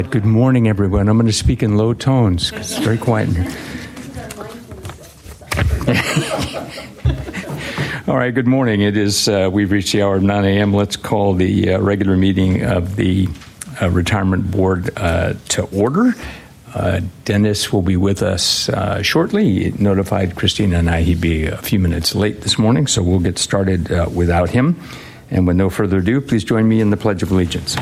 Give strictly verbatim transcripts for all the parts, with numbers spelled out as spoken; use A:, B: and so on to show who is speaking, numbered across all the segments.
A: Good morning, everyone. I'm going to speak in low tones because it's very quiet in here. All right, good morning. It is, uh, we've reached the hour of nine a.m. Let's call the uh, regular meeting of the uh, Retirement Board uh, to order. Uh, Dennis will be with us uh, shortly. He notified Christina and I he'd be a few minutes late this morning, so we'll get started uh, without him. And with no further ado, please join me in the Pledge of Allegiance.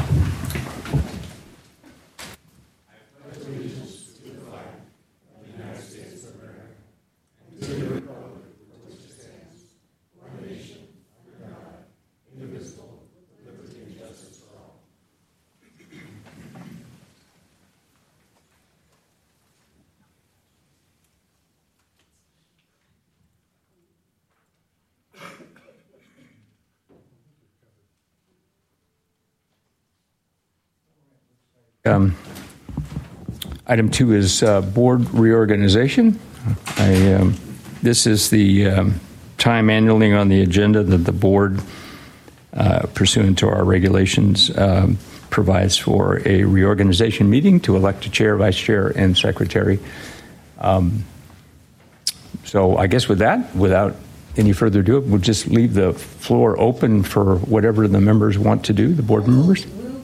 A: Um, item two is uh, board reorganization. I, um, this is the um, time annually on the agenda that the board, uh, pursuant to our regulations, um, provides for a reorganization meeting to elect a chair, vice chair, and secretary. Um, so I guess with that, without any further ado, we'll just leave the floor open for whatever the members want to do, the board members.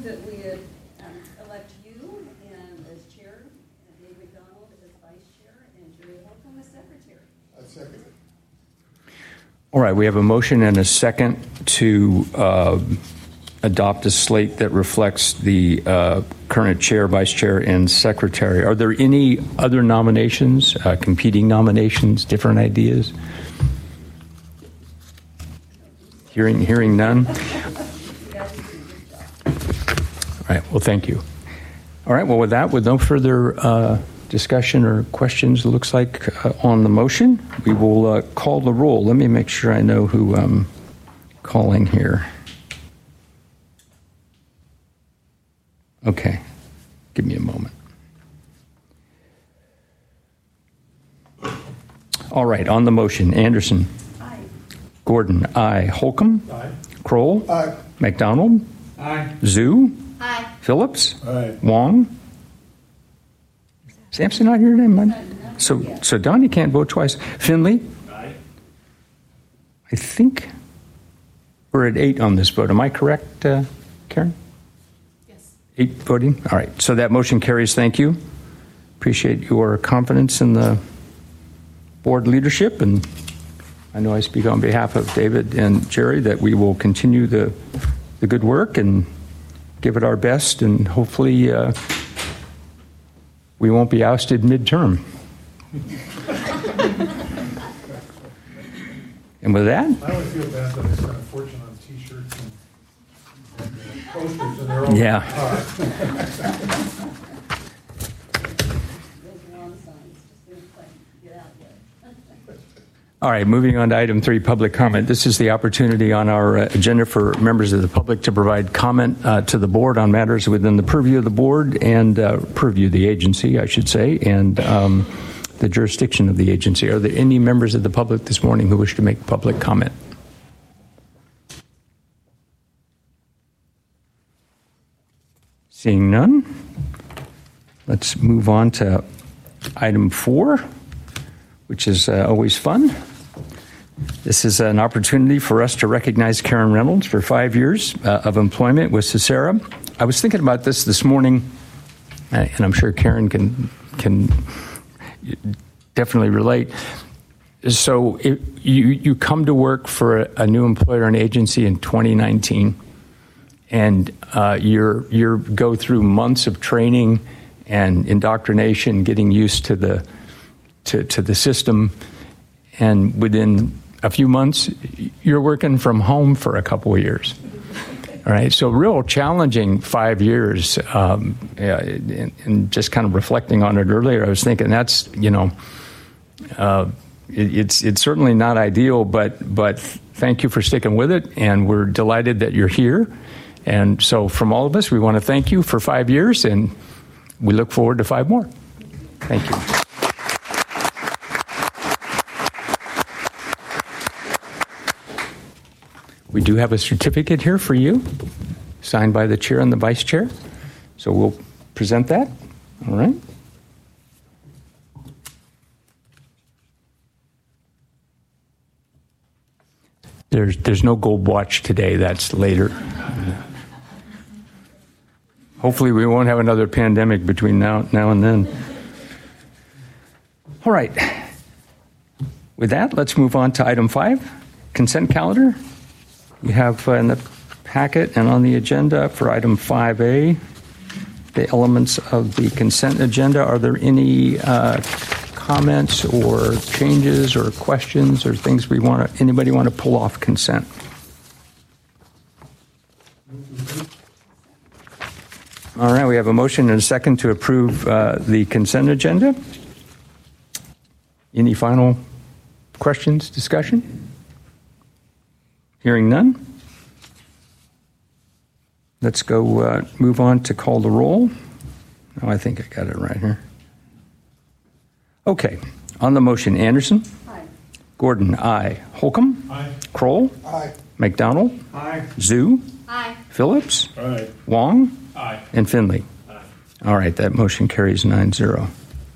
A: All right, we have a motion and a second to uh, adopt a slate that reflects the uh, current chair, vice chair, and secretary. Are there any other nominations, uh, competing nominations, different ideas? Hearing, hearing none? All right, well, thank you. All right, well, with that, with no further uh, discussion or questions, it looks like uh, on the motion, we will uh, call the roll. Let me make sure I know who I'm calling here. Okay, give me a moment. All right, on the motion, Anderson. Aye. Gordon, aye. Holcomb. Aye. Kroll. Aye. McDonald. Aye. Zhu. Aye. Phillips. Aye. Wong. Sampson not here today, man. So, so Donnie can't vote twice. Finley? Aye. I think we're at eight on this vote. Am I correct, uh, Karen? Yes. Eight voting? All right. So that motion carries. Thank you. Appreciate your confidence in the board leadership. And I know I speak on behalf of David and Jerry that we will continue the, the good work and give it our best, and hopefully uh, we won't be ousted midterm. And with that,
B: I always feel bad that I spent a fortune on T-shirts and, and uh, posters, and they're all
A: yeah. All right, moving on to item three, public comment. This is the opportunity on our uh, agenda for members of the public to provide comment uh, to the board on matters within the purview of the board and uh, purview of the agency, I should say, and um, the jurisdiction of the agency. Are there any members of the public this morning who wish to make public comment? Seeing none, let's move on to item four, which is uh, always fun. This is an opportunity for us to recognize Karen Reynolds for five years uh, of employment with Cicera. I was thinking about this this morning, uh, and I'm sure Karen can can definitely relate. So it, you you come to work for a, a new employer and agency in twenty nineteen, and uh, you're you're go through months of training and indoctrination, getting used to the to, to the system, and within a few months, you're working from home for a couple of years. All right, so real challenging five years. Um, yeah, and, and just kind of reflecting on it earlier, I was thinking that's, you know, uh, it, it's it's certainly not ideal, but but thank you for sticking with it, and we're delighted that you're here. And so from all of us, we want to thank you for five years, and we look forward to five more. Thank you. We do have a certificate here for you, signed by the chair and the vice chair. So we'll present that? All right. There's, there's no gold watch today. That's later. Hopefully we won't have another pandemic between now, now and then. All right. With that, let's move on to item five, consent calendar. You have uh, in the packet and on the agenda for item five A, the elements of the consent agenda. Are there any uh, comments or changes or questions or things we want to, anybody want to pull off consent? All right, we have a motion and a second to approve uh, the consent agenda. Any final questions, discussion? Hearing none. Let's go uh, move on to call the roll. Oh, I think I got it right here. Okay, on the motion, Anderson?
C: Aye.
A: Gordon, aye. Holcomb?
B: Aye.
A: Kroll?
B: Aye.
A: McDonald?
B: Aye.
A: Zhu?
C: Aye.
A: Phillips?
B: Aye.
A: Wong?
B: Aye.
A: And Finley?
B: Aye.
A: All right, that motion carries nine zero.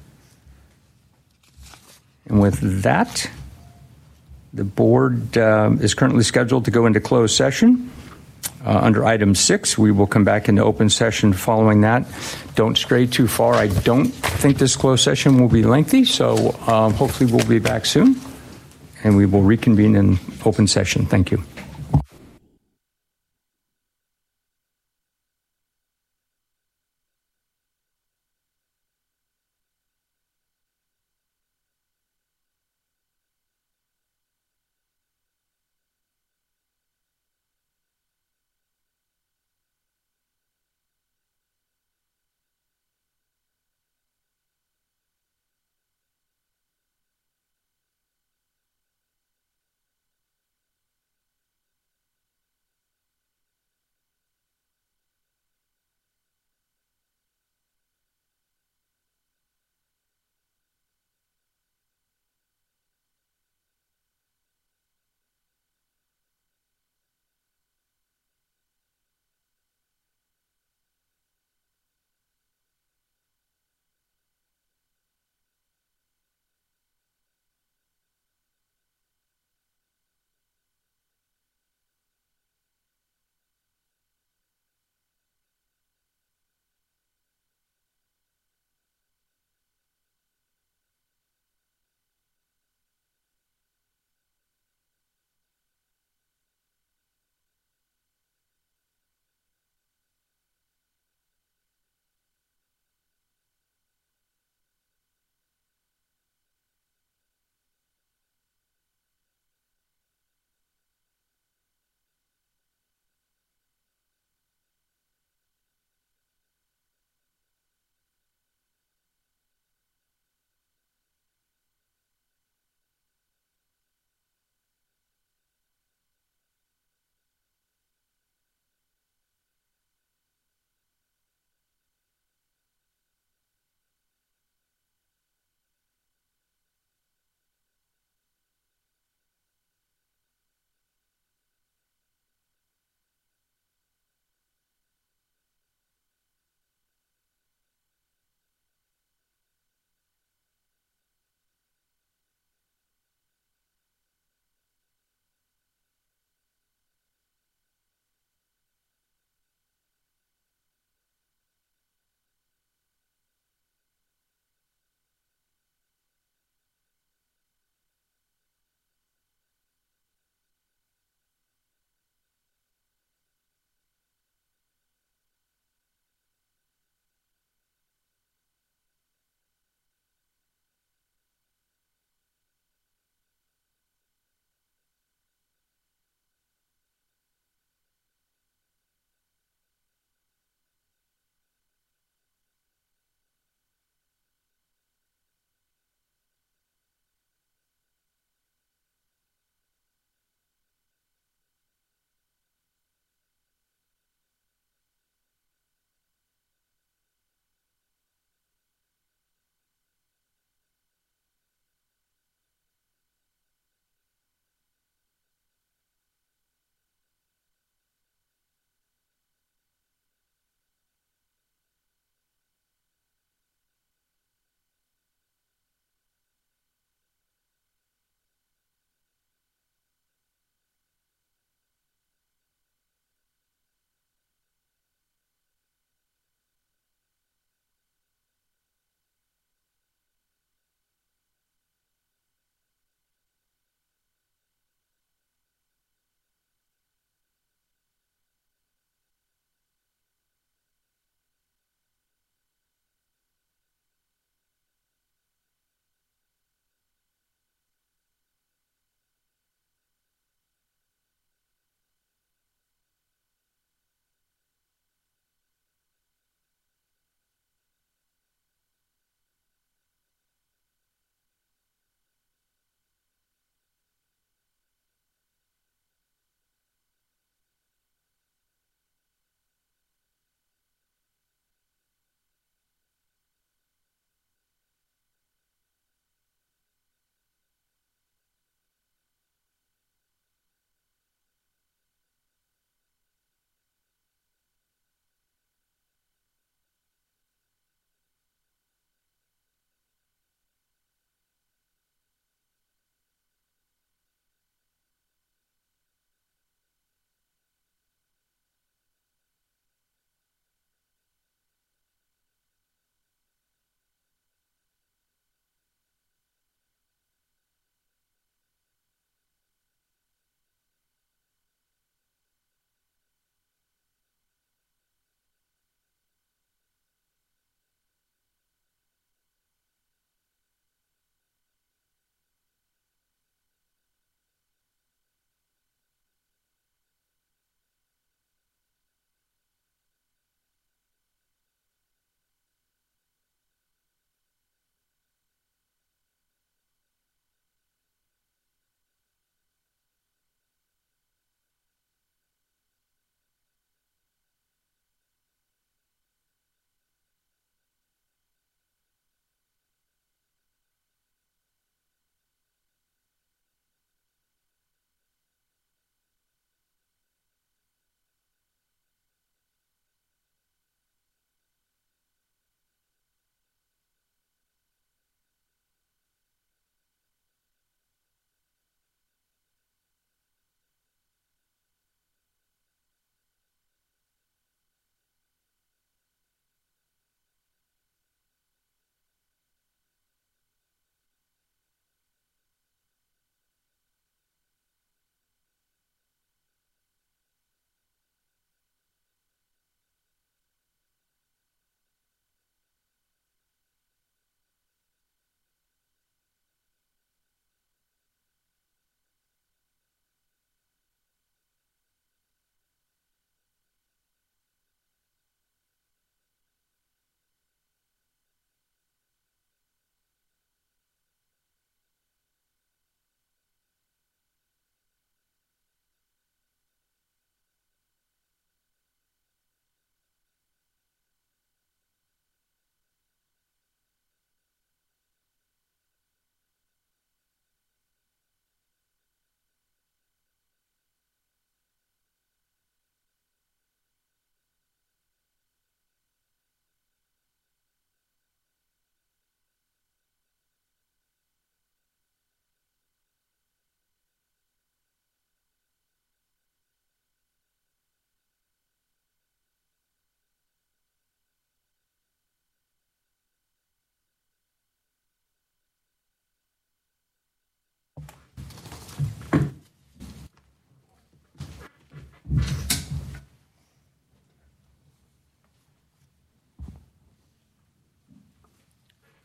A: And with that, the board uh, is currently scheduled to go into closed session. Uh, under item six, we will come back into open session following that. Don't stray too far. I don't think this closed session will be lengthy, so um, hopefully we'll be back soon, and we will reconvene in open session. Thank you.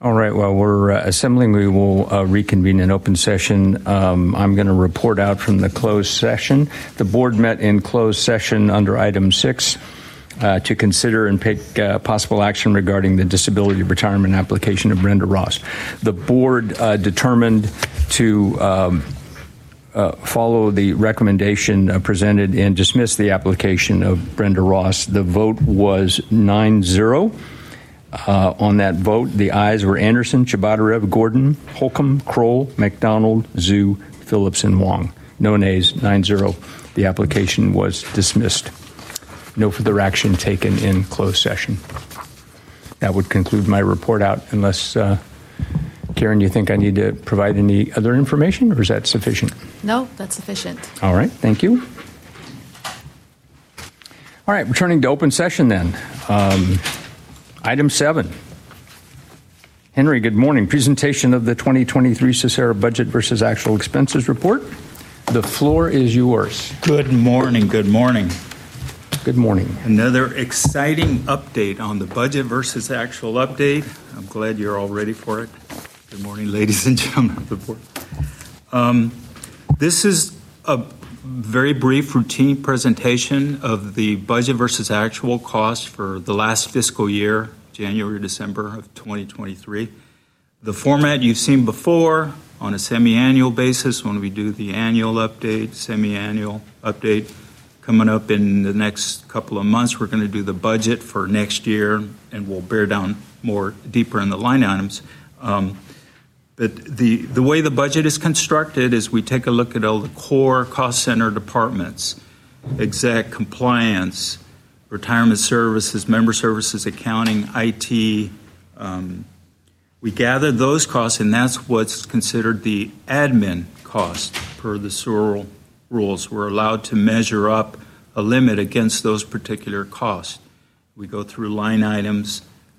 A: All right, while we're uh, assembling, we will uh, reconvene in open session. Um, I'm going to report out from the closed session. The board met in closed session under item six uh, to consider and take uh, possible action regarding the disability retirement application of Brenda Ross. The board uh, determined to um, uh, follow the recommendation uh, presented and dismiss the application of Brenda Ross. The vote was nine zero. Uh, on that vote, the ayes were Anderson, Chabadarev, Gordon, Holcomb, Kroll, McDonald, Zhu, Phillips, and Wong. No nays, nine zero. The application was dismissed. No further action taken in closed session. That would conclude my report out, unless, uh, Karen, you think I need to provide any other information, or is that sufficient?
C: No, that's sufficient.
A: All right, thank you. All right, returning to open session then. Um, Item seven. Henry, good morning. Presentation of the twenty twenty-three Cesara Budget versus Actual Expenses Report. The floor is yours.
D: Good morning. Good morning.
A: Good morning.
D: Another exciting update on the budget versus actual update. I'm glad you're all ready for it. Good morning, ladies and gentlemen of the board. Um, this is a very brief routine presentation of the budget versus actual cost for the last fiscal year, January, December of twenty twenty-three. The format you've seen before on a semi-annual basis when we do the annual update, semi-annual update. Coming up in the next couple of months, we're going to do the budget for next year, and we'll bear down more deeper in the line items. Um, But the, the way the budget is constructed is we take a look at all the core cost center departments, exec, compliance, retirement services, member services, accounting, I T. Um, we gather those costs, and that's what's considered the admin cost per the S U R rules. We're allowed to measure up a limit against those particular costs. We go through line items,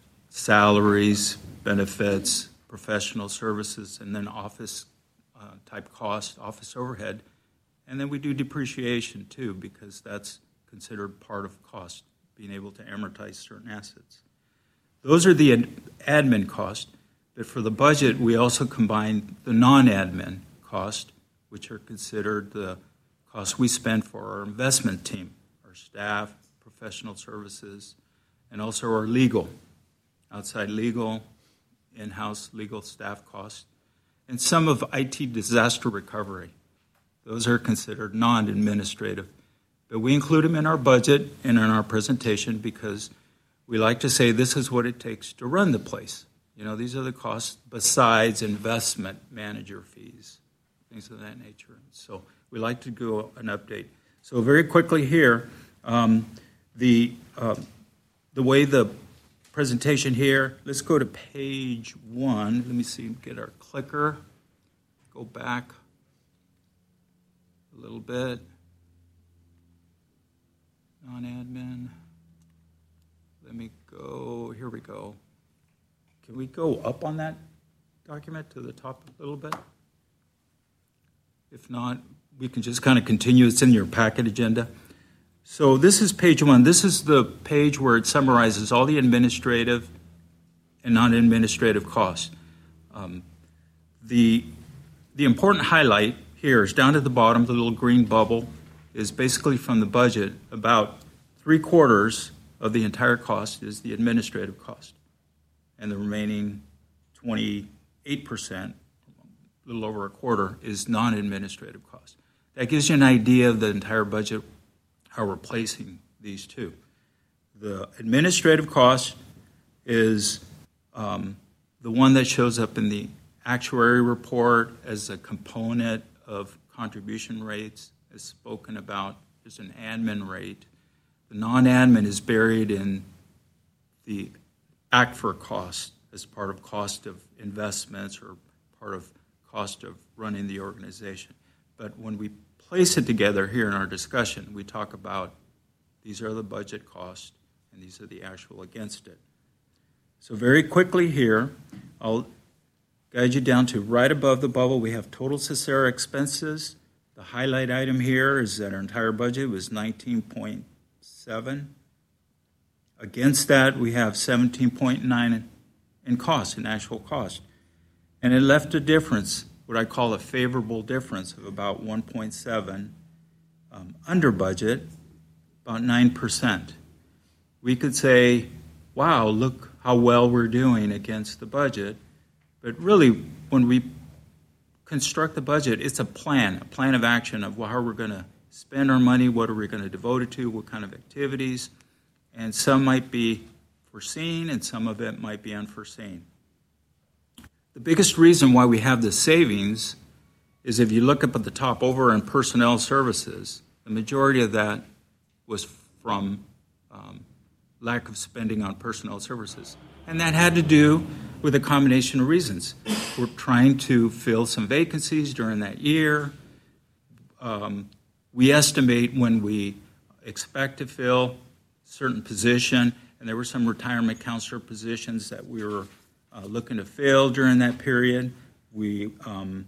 D: salaries, benefits, professional services, and then office uh, type cost, office overhead. And then we do depreciation too, because that's considered part of cost, being able to amortize certain assets. Those are the ad- admin costs, but for the budget, we also combine the non-admin cost, which are considered the costs we spend for our investment team, our staff, professional services, and also our legal, outside legal, in-house legal staff costs, and some of I T disaster recovery. Those are considered non-administrative, but we include them in our budget and in our presentation because we like to say this is what it takes to run the place. You know, these are the costs besides investment manager fees, things of that nature. So we like to do an update. So very quickly here, um, the uh, the way the presentation here. Let's go to page one. Let me see, get our clicker. Go back a little bit. Non-admin. Let me go, here we go. Can we go up on that document to the top a little bit? If not, we can just kind of continue. It's in your packet agenda. So this is page one. This is the page where it summarizes all the administrative and non-administrative costs. Um, the, the important highlight here is down at the bottom, the little green bubble, is basically from the budget. About three quarters of the entire cost is the administrative cost. And the remaining twenty-eight percent, a little over a quarter, is non-administrative cost. That gives you an idea of the entire budget, how we're placing these two. The administrative cost is um, the one that shows up in the actuary report as a component of contribution rates, as spoken about. There's an admin rate. The non-admin is buried in the A C F R cost as part of cost of investments or part of cost of running the organization. But when we place it together here in our discussion, we talk about these are the budget costs and these are the actual against it. So very quickly here, I'll guide you down to right above the bubble. We have total Cesara expenses. The highlight item here is that our entire budget was nineteen point seven. Against that, we have seventeen point nine in cost, in actual cost. And it left a difference, what I call a favorable difference of about one point seven um, under budget, about nine percent. We could say, wow, look how well we're doing against the budget. But really, when we construct the budget, it's a plan, a plan of action of how we're going to spend our money, what are we going to devote it to, what kind of activities. And some might be foreseen and some of it might be unforeseen. The biggest reason why we have the savings is if you look up at the top over in personnel services, the majority of that was from um, lack of spending on personnel services. And that had to do with a combination of reasons. We're trying to fill some vacancies during that year. Um, we estimate when we expect to fill certain position, and there were some retirement counselor positions that we were uh, looking to fill during that period. We, um,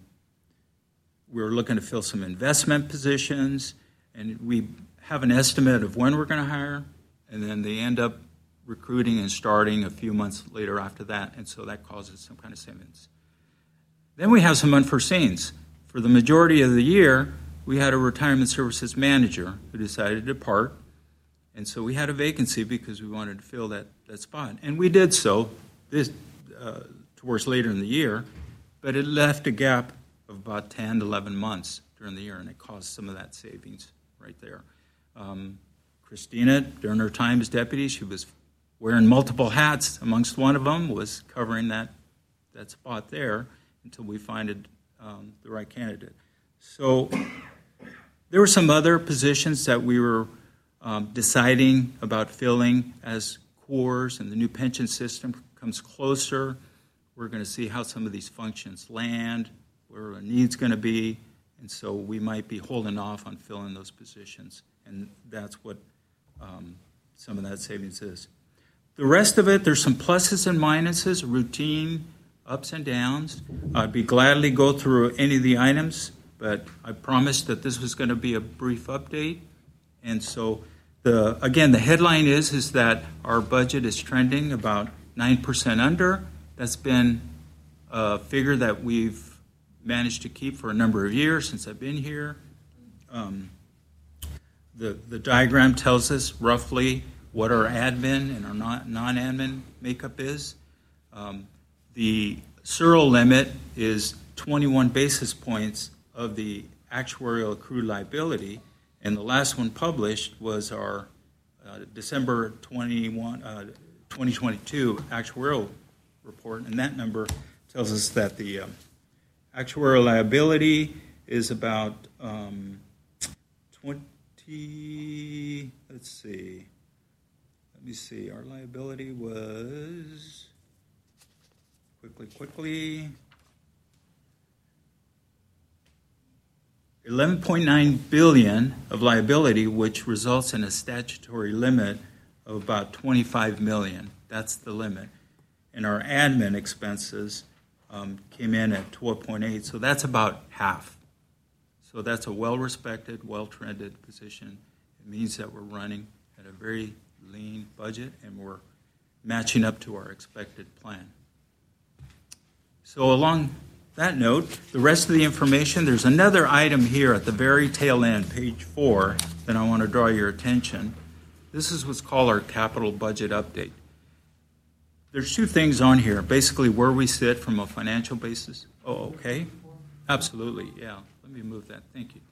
D: we were looking to fill some investment positions, and we have an estimate of when we're going to hire, and then they end up recruiting and starting a few months later after that, and so that causes some kind of savings. Then we have some unforeseens. For the majority of the year, we had a retirement services manager who decided to depart, and so we had a vacancy because we wanted to fill that, that spot. And we did so this, uh, towards later in the year, but it left a gap of about ten to eleven months during the year, and it caused some of that savings right there. Um, Christina, during her time as deputy, she was wearing multiple hats. Amongst one of them was covering that, that spot there until we find um, the right candidate. So there were some other positions that we were um, deciding about filling as cores, and the new pension system comes closer. We're going to see how some of these functions land, where our need's going to be, and so we might be holding off on filling those positions, and that's what um, some of that savings is. The rest of it, there's some pluses and minuses, routine ups and downs. I'd be gladly go through any of the items, but I promised that this was going to be a brief update. And so, the again, the headline is, is that our budget is trending about nine percent under. That's been a figure that we've managed to keep for a number of years since I've been here. Um, the, the diagram tells us roughly what our admin and our non-admin makeup is. Um, the S R L limit is twenty-one basis points of the actuarial accrued liability, and the last one published was our uh, December twenty-first, uh, twenty twenty-two actuarial report, and that number tells us that the um, actuarial liability is about um, twenty, let's see, let me see, our liability was, quickly, quickly, eleven point nine billion dollars of liability, which results in a statutory limit of about twenty-five million dollars. That's the limit. And our admin expenses um, came in at twelve point eight, so that's about half. So that's a well-respected, well-trended position. It means that we're running at a very lean budget and we're matching up to our expected plan. So along that note, the rest of the information, there's another item here at the very tail end, page four, that I want to draw your attention. This is what's called our capital budget update. There's two things on here, basically where we sit from a financial basis. Oh, okay. Absolutely, yeah. Let me move that. Thank you.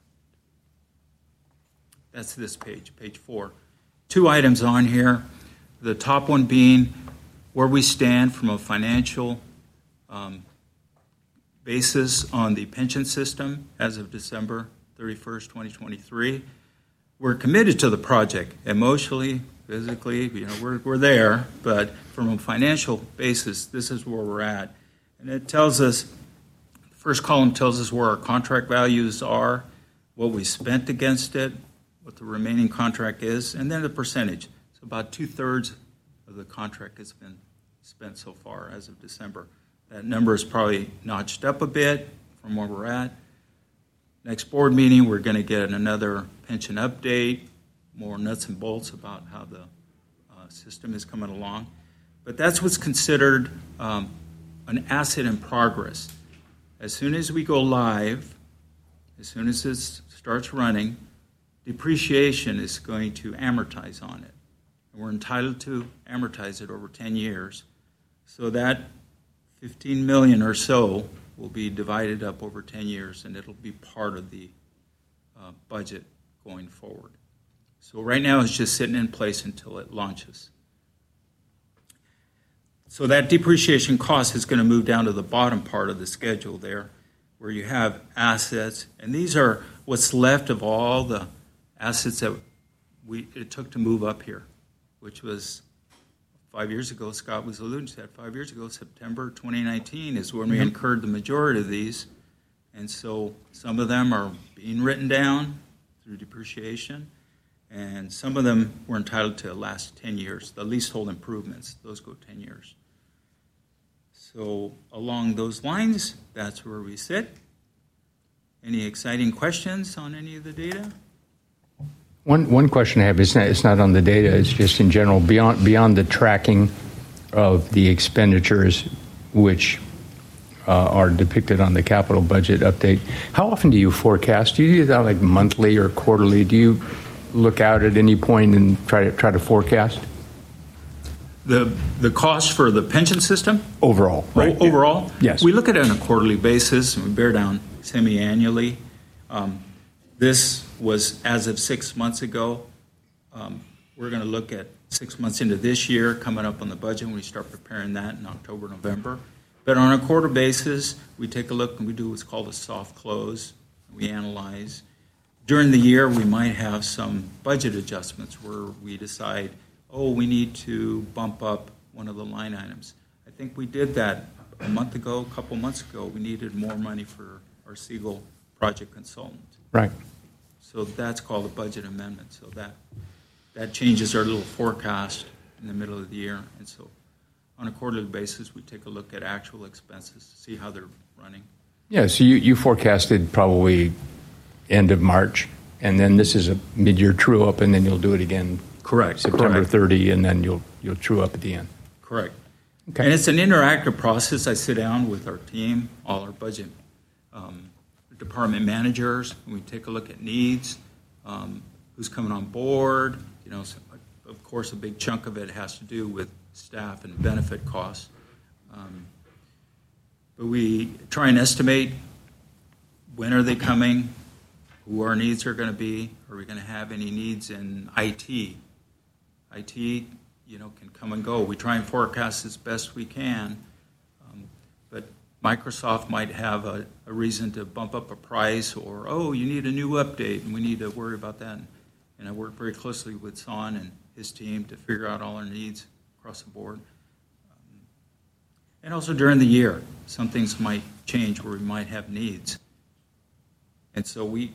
D: That's this page, page four. Two items on here. The top one being where we stand from a financial um, basis on the pension system as of December thirty-first, twenty twenty-three. We're committed to the project emotionally, physically, you know, we're, we're there, but from a financial basis, this is where we're at. And it tells us, the first column tells us where our contract values are, what we spent against it, what the remaining contract is, and then the percentage. So about two-thirds of the contract has been spent so far as of December. That number is probably notched up a bit from where we're at. Next board meeting, we're going to get another pension update, more nuts and bolts about how the uh, system is coming along. But that's what's considered um, an asset in progress. As soon as we go live, as soon as this starts running, depreciation is going to amortize on it. And we're entitled to amortize it over ten years. So that fifteen million dollars or so will be divided up over ten years, and it'll be part of the uh, budget going forward. So right now it's just sitting in place until it launches. So that depreciation cost is going to move down to the bottom part of the schedule there, where you have assets, and these are what's left of all the assets that we it took to move up here, which was five years ago. Scott was alluding to that. Five years ago, September twenty nineteen is when we
A: Mm-hmm.
D: incurred the majority of these, and so some of them are being written down through depreciation, and some of them were entitled to last ten years. The leasehold improvements, those go ten years. So along those lines, that's where we sit. Any exciting questions on any of the data?
A: One one question I have is not, it's not on the data. It's just in general beyond beyond the tracking of the expenditures, which uh, are depicted on the capital budget update. How often do you forecast? Do you do that like monthly or quarterly? Do you look out at any point and try to try to forecast
D: The the cost for the pension system?
A: overall? Right.
D: O- Overall?
A: Yes.
D: We look at it on a quarterly basis, and we bear down semi-annually. Um, this was as of six months ago. Um, we're going to look at six months into this year, coming up on the budget, when we start preparing that in October, November. But on a quarter basis, we take a look and we do what's called a soft close. We analyze. During the year, we might have some budget adjustments where we decide, oh, we need to bump up one of the line items. I think we did that a month ago, a couple months ago. We needed more money for our Siegel project consultant.
A: Right.
D: So that's called a budget amendment. So that that changes our little forecast in the middle of the year. And so on a quarterly basis, we take a look at actual expenses to see how they're running.
A: Yeah. So you, you forecasted probably end of March, and then this is a mid-year true-up, and then you'll do it again
D: Correct.
A: September
D: Correct.
A: thirtieth, and then you'll you'll true up at the end.
D: Correct.
A: Okay.
D: And it's an interactive process. I sit down with our team, all our budget um, department managers, and we take a look at needs, um, who's coming on board. You know, so, of course, a big chunk of it has to do with staff and benefit costs. Um, but we try and estimate when are they coming, who our needs are going to be. Are we going to have any needs in I T? I T, you know, can come and go. We try and forecast as best we can, um, but Microsoft might have a, a reason to bump up a price, or, oh, you need a new update, and we need to worry about that. And, and I work very closely with Son and his team to figure out all our needs across the board. Um, and also during the year, some things might change where we might have needs. And so we,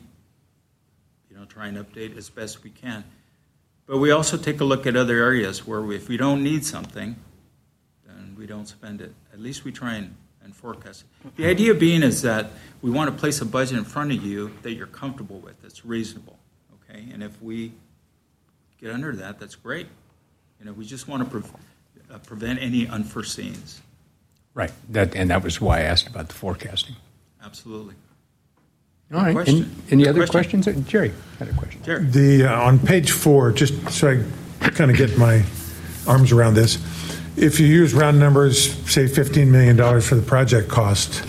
D: you know, try and update as best we can. But we also take a look at other areas where we, if we don't need something, then we don't spend it. At least we try and, and forecast it. The idea being is that we want to place a budget in front of you that you're comfortable with, that's reasonable, okay? And if we get under that, that's great. You know, we just want to pre- uh, prevent any unforeseens.
A: Right. That and that was why I asked about the forecasting.
D: Absolutely.
A: All right.
D: Question.
A: Any, any
D: Good
A: other
D: question.
A: questions? Uh, Jerry had a question.
D: Jerry.
B: The, uh, on page four, just so I kind of get my arms around this, if you use round numbers, say fifteen million dollars for the project cost,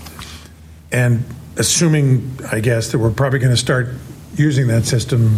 B: and assuming, I guess, that we're probably going to start using that system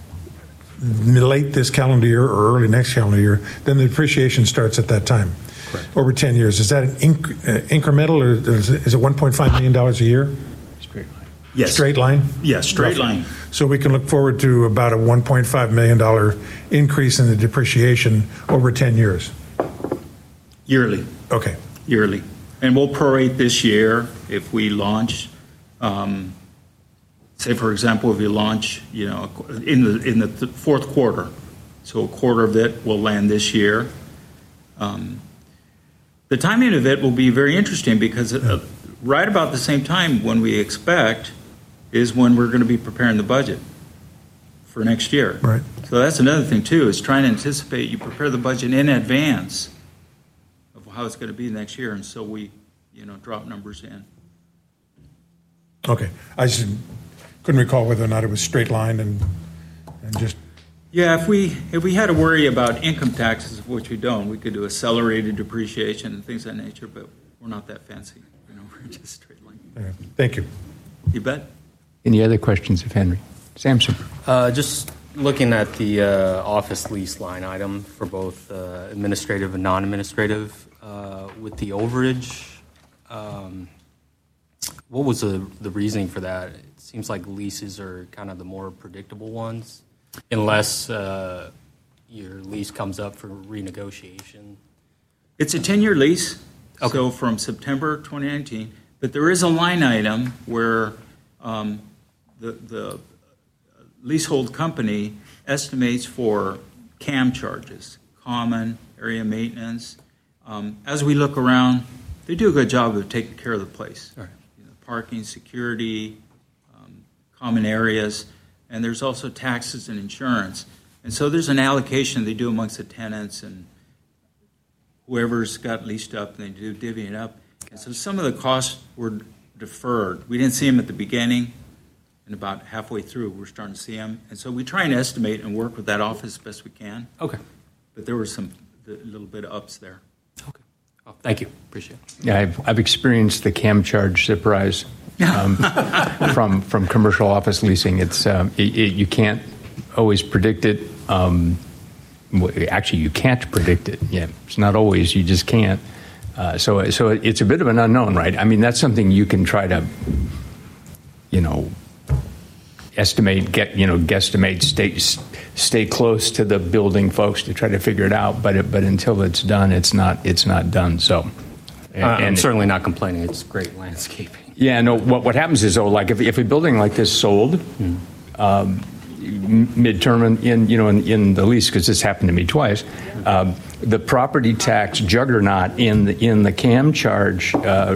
B: late this calendar year or early next calendar year, then the depreciation starts at that time. Correct. Over ten years. Is that an inc- uh, incremental, or is it, is it one point five million dollars a year?
A: Straight line.
D: Yes.
B: Straight line?
D: Yes, straight
B: Roughly.
D: line.
B: So we can look forward to about a one point five million dollars increase in the depreciation over ten years.
D: Yearly.
B: Okay.
D: Yearly. And we'll prorate this year if we launch, um, say, for example, if you launch, you know, in the in the th- fourth quarter, so a quarter of it will land this year. Um, the timing of it will be very interesting because uh, right about the same time when we expect is when we're going to be preparing the budget for next year.
B: Right.
D: So that's another thing, too, is trying to anticipate. You prepare the budget in advance of how it's going to be next year, and so we, you know, drop numbers in.
B: Okay. I just couldn't recall whether or not it was straight line and, and just,
D: Yeah, if we, if we had to worry about income taxes, which we don't, we could do accelerated depreciation and things of that nature, but we're not that fancy. You know, we're just straight line.
B: uh, thank you.
D: You bet.
A: Any other questions of Henry? Samson?
C: Uh, just looking at the uh, office lease line item for both uh, administrative and non-administrative, uh, with the overage, um, what was the, the reasoning for that? It seems like leases are kind of the more predictable ones, unless uh, your lease comes up for renegotiation.
D: It's a ten-year lease,
C: Okay.
D: so from September twenty nineteen, but there is a line item where um, the, the leasehold company estimates for C A M charges, common area maintenance. Um, as we look around, they do a good job of taking care of the place.
C: All right.
D: You know, parking, security, um, common areas, and there's also taxes and insurance. And so there's an allocation they do amongst the tenants and whoever's got leased up, and they do divvying it up. And so some of the costs were deferred. We didn't see them at the beginning, and about halfway through, we're starting to see them. And so we try and estimate and work with that office as best we can.
C: Okay.
D: But there were some a little bit of ups there.
C: Okay. Oh, thank you. Appreciate it.
A: Yeah, I've, I've experienced the C A M charge surprise um, from from commercial office leasing. It's um, it, it, you can't always predict it. Um, w- actually, you can't predict it. Yeah, it's not always. You just can't. Uh, so so it's a bit of an unknown, right? I mean, that's something you can try to, you know, estimate, get you know, guesstimate, stay stay close to the building folks to try to figure it out. But it, but until it's done, it's not it's not done. So.
C: Uh, I'm certainly not complaining. It's great landscaping.
A: Yeah, no. What what happens is, though, like if if a building like this sold
C: Mm.
A: um, m- midterm in, in you know in, in the lease, because this happened to me twice, um, the property tax juggernaut in the in the C A M charge uh,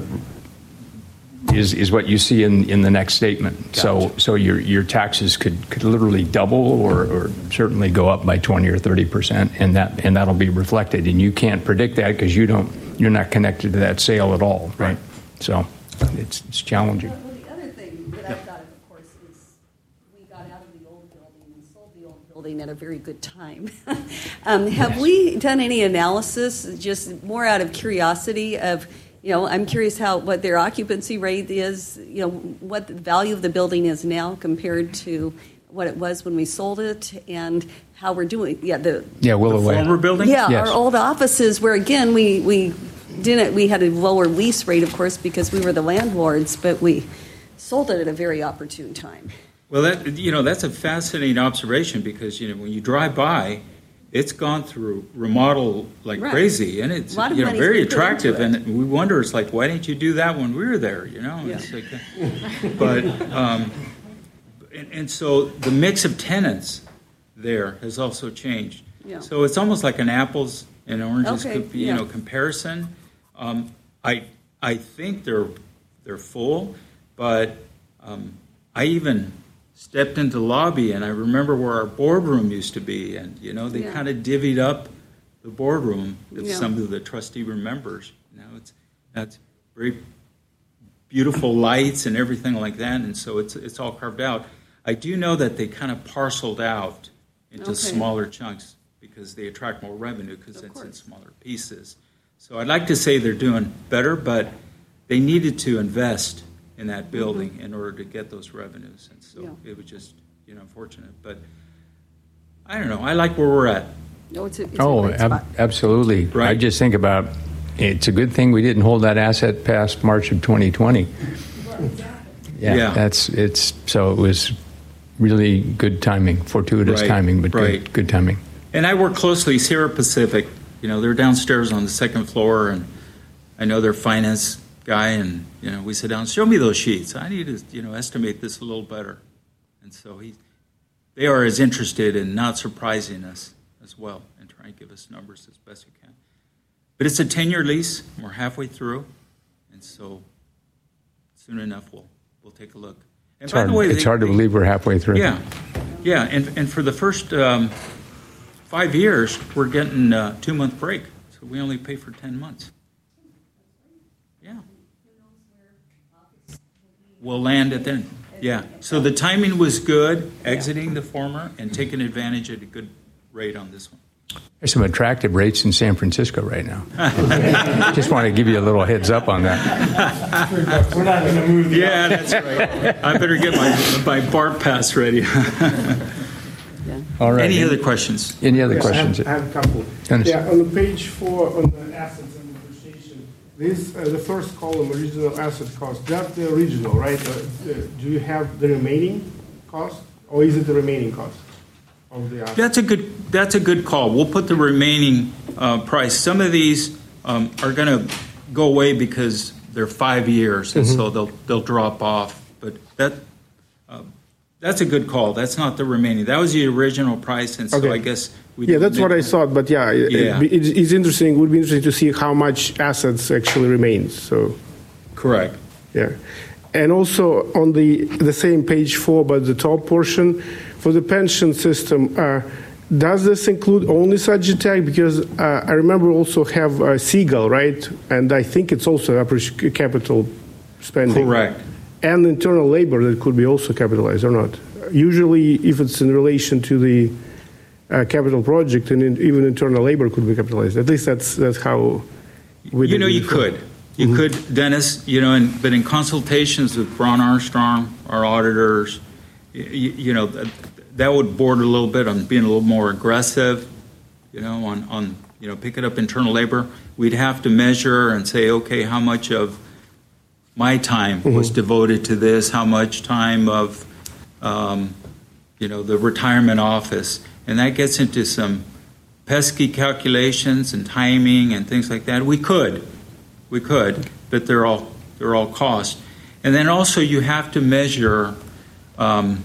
A: is is what you see in, in the next statement. So
C: Gotcha.
A: so your your taxes could, could literally double or, or certainly go up by twenty or thirty percent, and that and that'll be reflected. And you can't predict that because you don't you're not connected to that sale at all, right? So it's it's challenging.
E: Well, the other thing that I thought of, of course, is we got out of the old building and sold the old building at a very good time. um, have we done any analysis, just more out of curiosity of, you know, I'm curious how what their occupancy rate is, you know, what the value of the building is now compared to what it was when we sold it, and how we're doing. Yeah, the
A: Yeah, Willow
D: The
A: Way.
D: former building?
E: yeah,
A: Yes.
E: our old offices where again we we didn't we had a lower lease rate, of course, because we were the landlords, but we sold it at a very opportune time.
D: Well, that, you know, that's a fascinating observation because, you know, when you drive by, it's gone through remodel like
E: Right.
D: crazy, and it's,
E: A lot of
D: you know,
E: money's
D: very
E: been put
D: attractive.
E: into
D: And we wonder, it's like, why didn't you do that when we were there, you know?
E: Yeah.
D: It's like, uh, but, um, and, and so the mix of tenants there has also changed.
E: Yeah.
D: So it's almost like an apples and oranges,
E: Okay,
D: comp- you
E: yeah.
D: know, comparison. Um, I I think they're they're full, but um, I even stepped into the lobby and I remember where our boardroom used to be, and you know they
E: Yeah.
D: kind of divvied up the boardroom if
E: Yeah.
D: some of the trustee remembers. You know, it's that's very beautiful lights and everything like that, and so it's it's all carved out. I do know that they kind of parceled out into
E: Okay.
D: smaller chunks because they attract more revenue because
E: Of
D: it's in
E: course.
D: smaller pieces. So I'd like to say they're doing better, but they needed to invest in that building in order to get those revenues, and so
E: Mm-hmm. Yeah.
D: it was just you know unfortunate. But I don't know. I like where we're at.
E: No, it's a, it's
A: Oh,
E: a great
A: ab-
E: spot.
A: absolutely. I
D: Right.
A: just think about it's a good thing we didn't hold that asset past March of twenty twenty. Yeah,
D: Yeah.
A: that's it's so it was really good timing, fortuitous
D: Right,
A: timing, but
D: right.
A: good, good timing.
D: And I work closely, Sierra Pacific, you know, they're downstairs on the second floor, and I know their finance guy, and, you know, we sit down, show me those sheets. I need to, you know, estimate this a little better. And so he, they are as interested in not surprising us as well and trying to give us numbers as best we can. But it's a ten-year lease, and we're halfway through, and so soon enough we'll, we'll take a look. And
A: It's
D: by
A: hard,
D: the way,
A: it's
D: they-
A: hard to
D: they-
A: believe we're halfway through.
D: yeah, yeah, and and for the first um, five years, we're getting a two-month break, so we only pay for ten months. we'll land it then. Yeah. So the timing was good, exiting the former and taking advantage at a good rate on this one.
A: There's some attractive rates in San Francisco right now. Just want to give you a little heads up on that.
B: We're not going to move. The
D: Yeah, that's right. I better get my, my BART pass ready.
A: All right.
D: Any other questions?
A: Any other
F: Yes,
A: questions?
F: I have, I have a couple.
A: Dennis.
F: Yeah, on the page four, on the assets and depreciation, this, uh, the first column, original asset cost, that's the original, right? Uh, uh, do you have the remaining cost, or is it the remaining cost of the asset?
D: That's a good. That's a good call. We'll put the remaining uh, price. Some of these um, are going to go away because they're five years, and so they'll they'll drop off. But that uh, that's a good call. That's not the remaining. That was the original price, and so
F: Okay.
D: I guess we.
F: Yeah, that's what I thought, but yeah, it-
D: Yeah.
F: it- it's, it's interesting, it would be interesting to see how much assets actually remains, so,
D: Correct.
F: yeah. And also on the, the same page four, but the top portion, for the pension system, uh, does this include only Sagittag? Because uh, I remember also have uh, Seagull, right? And I think it's also upper capital spending.
D: Correct.
F: And internal labor that could be also capitalized or not. Usually, if it's in relation to the uh, capital project, and in, even internal labor could be capitalized. At least that's that's how we
D: You
F: did
D: know,
F: it
D: you
F: before.
D: could. You could, Dennis, you know, and, but in consultations with Braun Armstrong, our auditors, you, you know, that, that would border a little bit on being a little more aggressive, you know, on, on, you know, picking up internal labor. We'd have to measure and say, okay, how much of my time was devoted to this, how much time of, um, you know, the retirement office. And that gets into some pesky calculations and timing and things like that. We could. We could, but they're all they're all cost. And then also you have to measure um,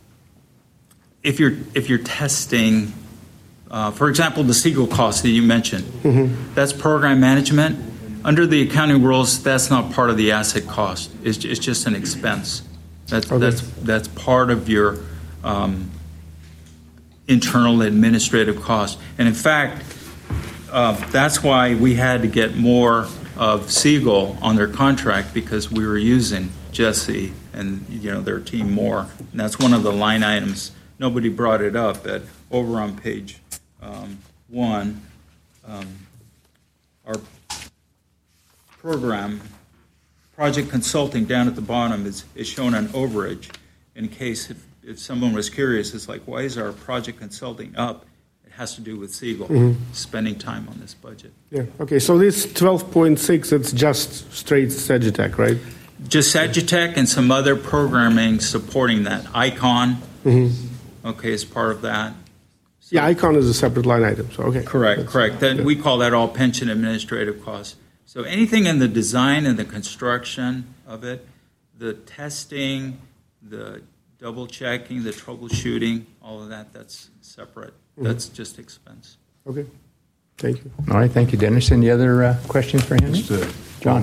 D: if you're if you're testing, uh, for example, the Siegel cost that you mentioned.
F: Mm-hmm.
D: That's program management. Under the accounting rules, that's not part of the asset cost. It's, it's just an expense. That's
F: Okay.
D: that's that's part of your um, internal administrative cost. And in fact, uh, that's why we had to get more of Siegel on their contract, because we were using Jesse and you know their team more. And that's one of the line items. Nobody brought it up, but over on page um, one, um, our program project consulting down at the bottom is, is shown on overage. In case if, if someone was curious, it's like, why is our project consulting up? It has to do with Siegel spending time on this budget.
F: Yeah. Okay. So this twelve point six, it's just straight Sagittag, right?
D: Just Sagittech and some other programming supporting that. Icon, okay, is part of that.
F: Yeah, Icon is a separate line item. So okay.
D: Correct,
F: That's-
D: correct. Then
F: yeah.
D: we call that all pension administrative costs. So anything in the design and the construction of it, the testing, the double checking, the troubleshooting, all of that, that's separate. That's just expense.
F: Okay. Thank you.
A: All right, thank you, Dennis. Any other uh, questions for Henry?
G: Just, uh,
A: John?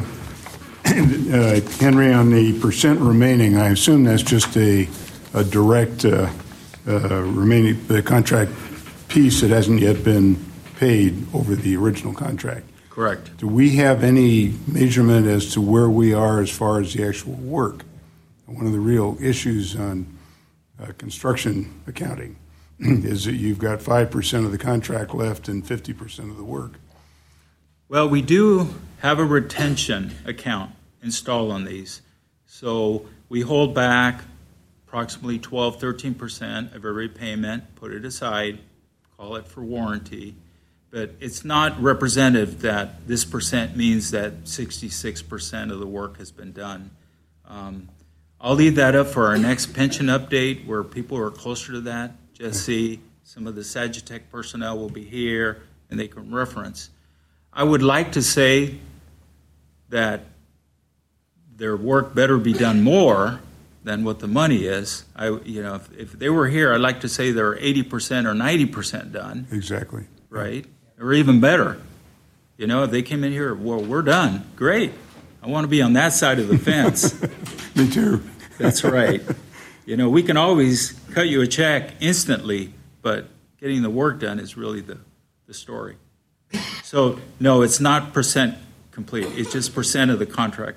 G: Uh, Henry, on the percent remaining, I assume that's just a, a direct uh, uh, remaining, the contract piece that hasn't yet been paid over the original contract.
D: Correct.
G: Do we have any measurement as to where we are as far as the actual work? One of the real issues on uh, construction accounting is that you've got five percent of the contract left and fifty percent of the work.
D: Well, we do have a retention account installed on these. So we hold back approximately twelve, thirteen percent of every payment, put it aside, call it for warranty. But it's not representative that this percent means that sixty-six percent of the work has been done. Um, I'll leave that up for our next pension update where people are closer to that. Jesse, some of the Sagittech personnel will be here and they can reference. I would like to say that their work better be done more than what the money is. I, you know, if, if they were here, I'd like to say they're eighty percent or ninety percent done,
G: Exactly.
D: right? Or even better. You know, if they came in here, well, we're done. Great. I want to be on that side of the fence.
G: Me too.
D: That's right. You know, we can always cut you a check instantly, but getting the work done is really the, the story. So, no, it's not percent complete. It's just percent of the contract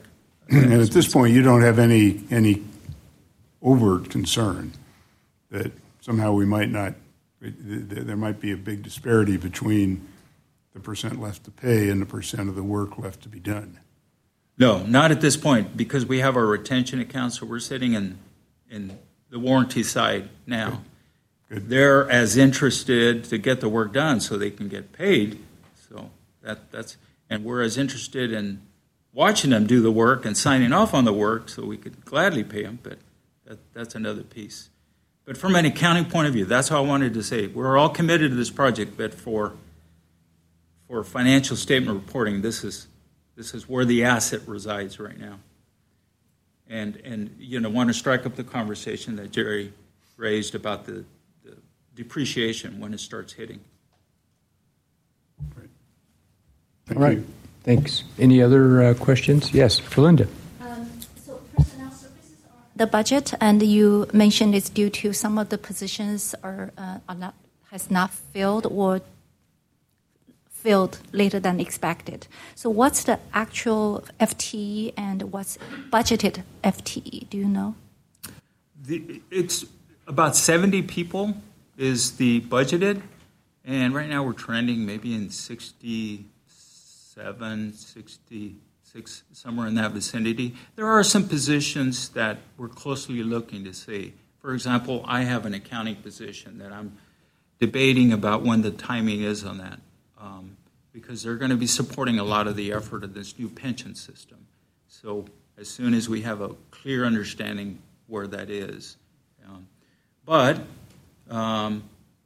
G: And at this point, you don't have any any overt concern that somehow we might not, there might be a big disparity between the percent left to pay and the percent of the work left to be done.
D: No, not at this point, because we have our retention account, so we're sitting in, in the warranty side now.
G: Good. Good.
D: They're as interested to get the work done so they can get paid. So that that's and we're as interested in watching them do the work and signing off on the work so we could gladly pay them, but that, that's another piece. But from an accounting point of view, that's how I wanted to say. We're all committed to this project, but for for financial statement reporting, this is this is where the asset resides right now. And and you know, want to strike up the conversation that Jerry raised about the, the depreciation when it starts hitting.
G: Great. Thank
A: All right.
G: you.
A: Thanks. Any other uh, questions? Yes, Belinda.
H: Um, so personnel services are the budget, and you mentioned it's due to some of the positions are, uh, are not has not filled or filled later than expected. So what's the actual F T E and what's budgeted F T E? Do you know?
D: The, it's about seventy people is the budgeted, and right now we're trending maybe in sixty-seven, sixty-six, somewhere in that vicinity. There are some positions that we're closely looking to see. For example, I have an accounting position that I'm debating about when the timing is on that, um, because they're going to be supporting a lot of the effort of this new pension system. So as soon as we have a clear understanding where that is. Um, but um,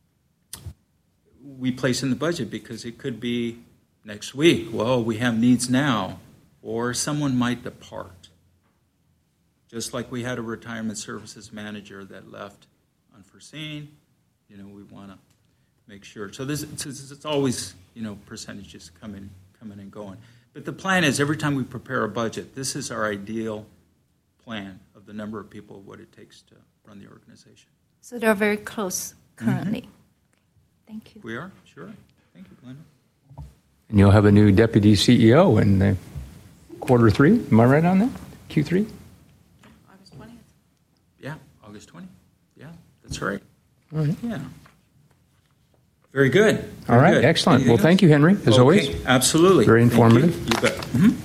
D: we place in the budget because it could be next week. Well, we have needs now, or someone might depart. Just like we had a retirement services manager that left unforeseen, you know, we want to make sure. So this it's, it's always, you know, percentages coming coming and going. But the plan is every time we prepare a budget, this is our ideal plan of the number of people, what it takes to run the organization.
H: So they're very close currently. Mm-hmm. Thank you.
D: We are? Sure. Thank you, Glenda.
A: And you'll have a new deputy C E O in the quarter three. Am I right on that? Q three?
D: August twentieth. Yeah, August twentieth. Yeah, that's right.
A: All right.
D: Yeah. Very good. Very
A: All right.
D: good.
A: Excellent.
D: Anything
A: Well, thank
D: else?
A: you, Henry, as
D: Okay,
A: always.
D: Absolutely.
A: Very
D: Thank you.
A: informative.
D: You bet. Mhm.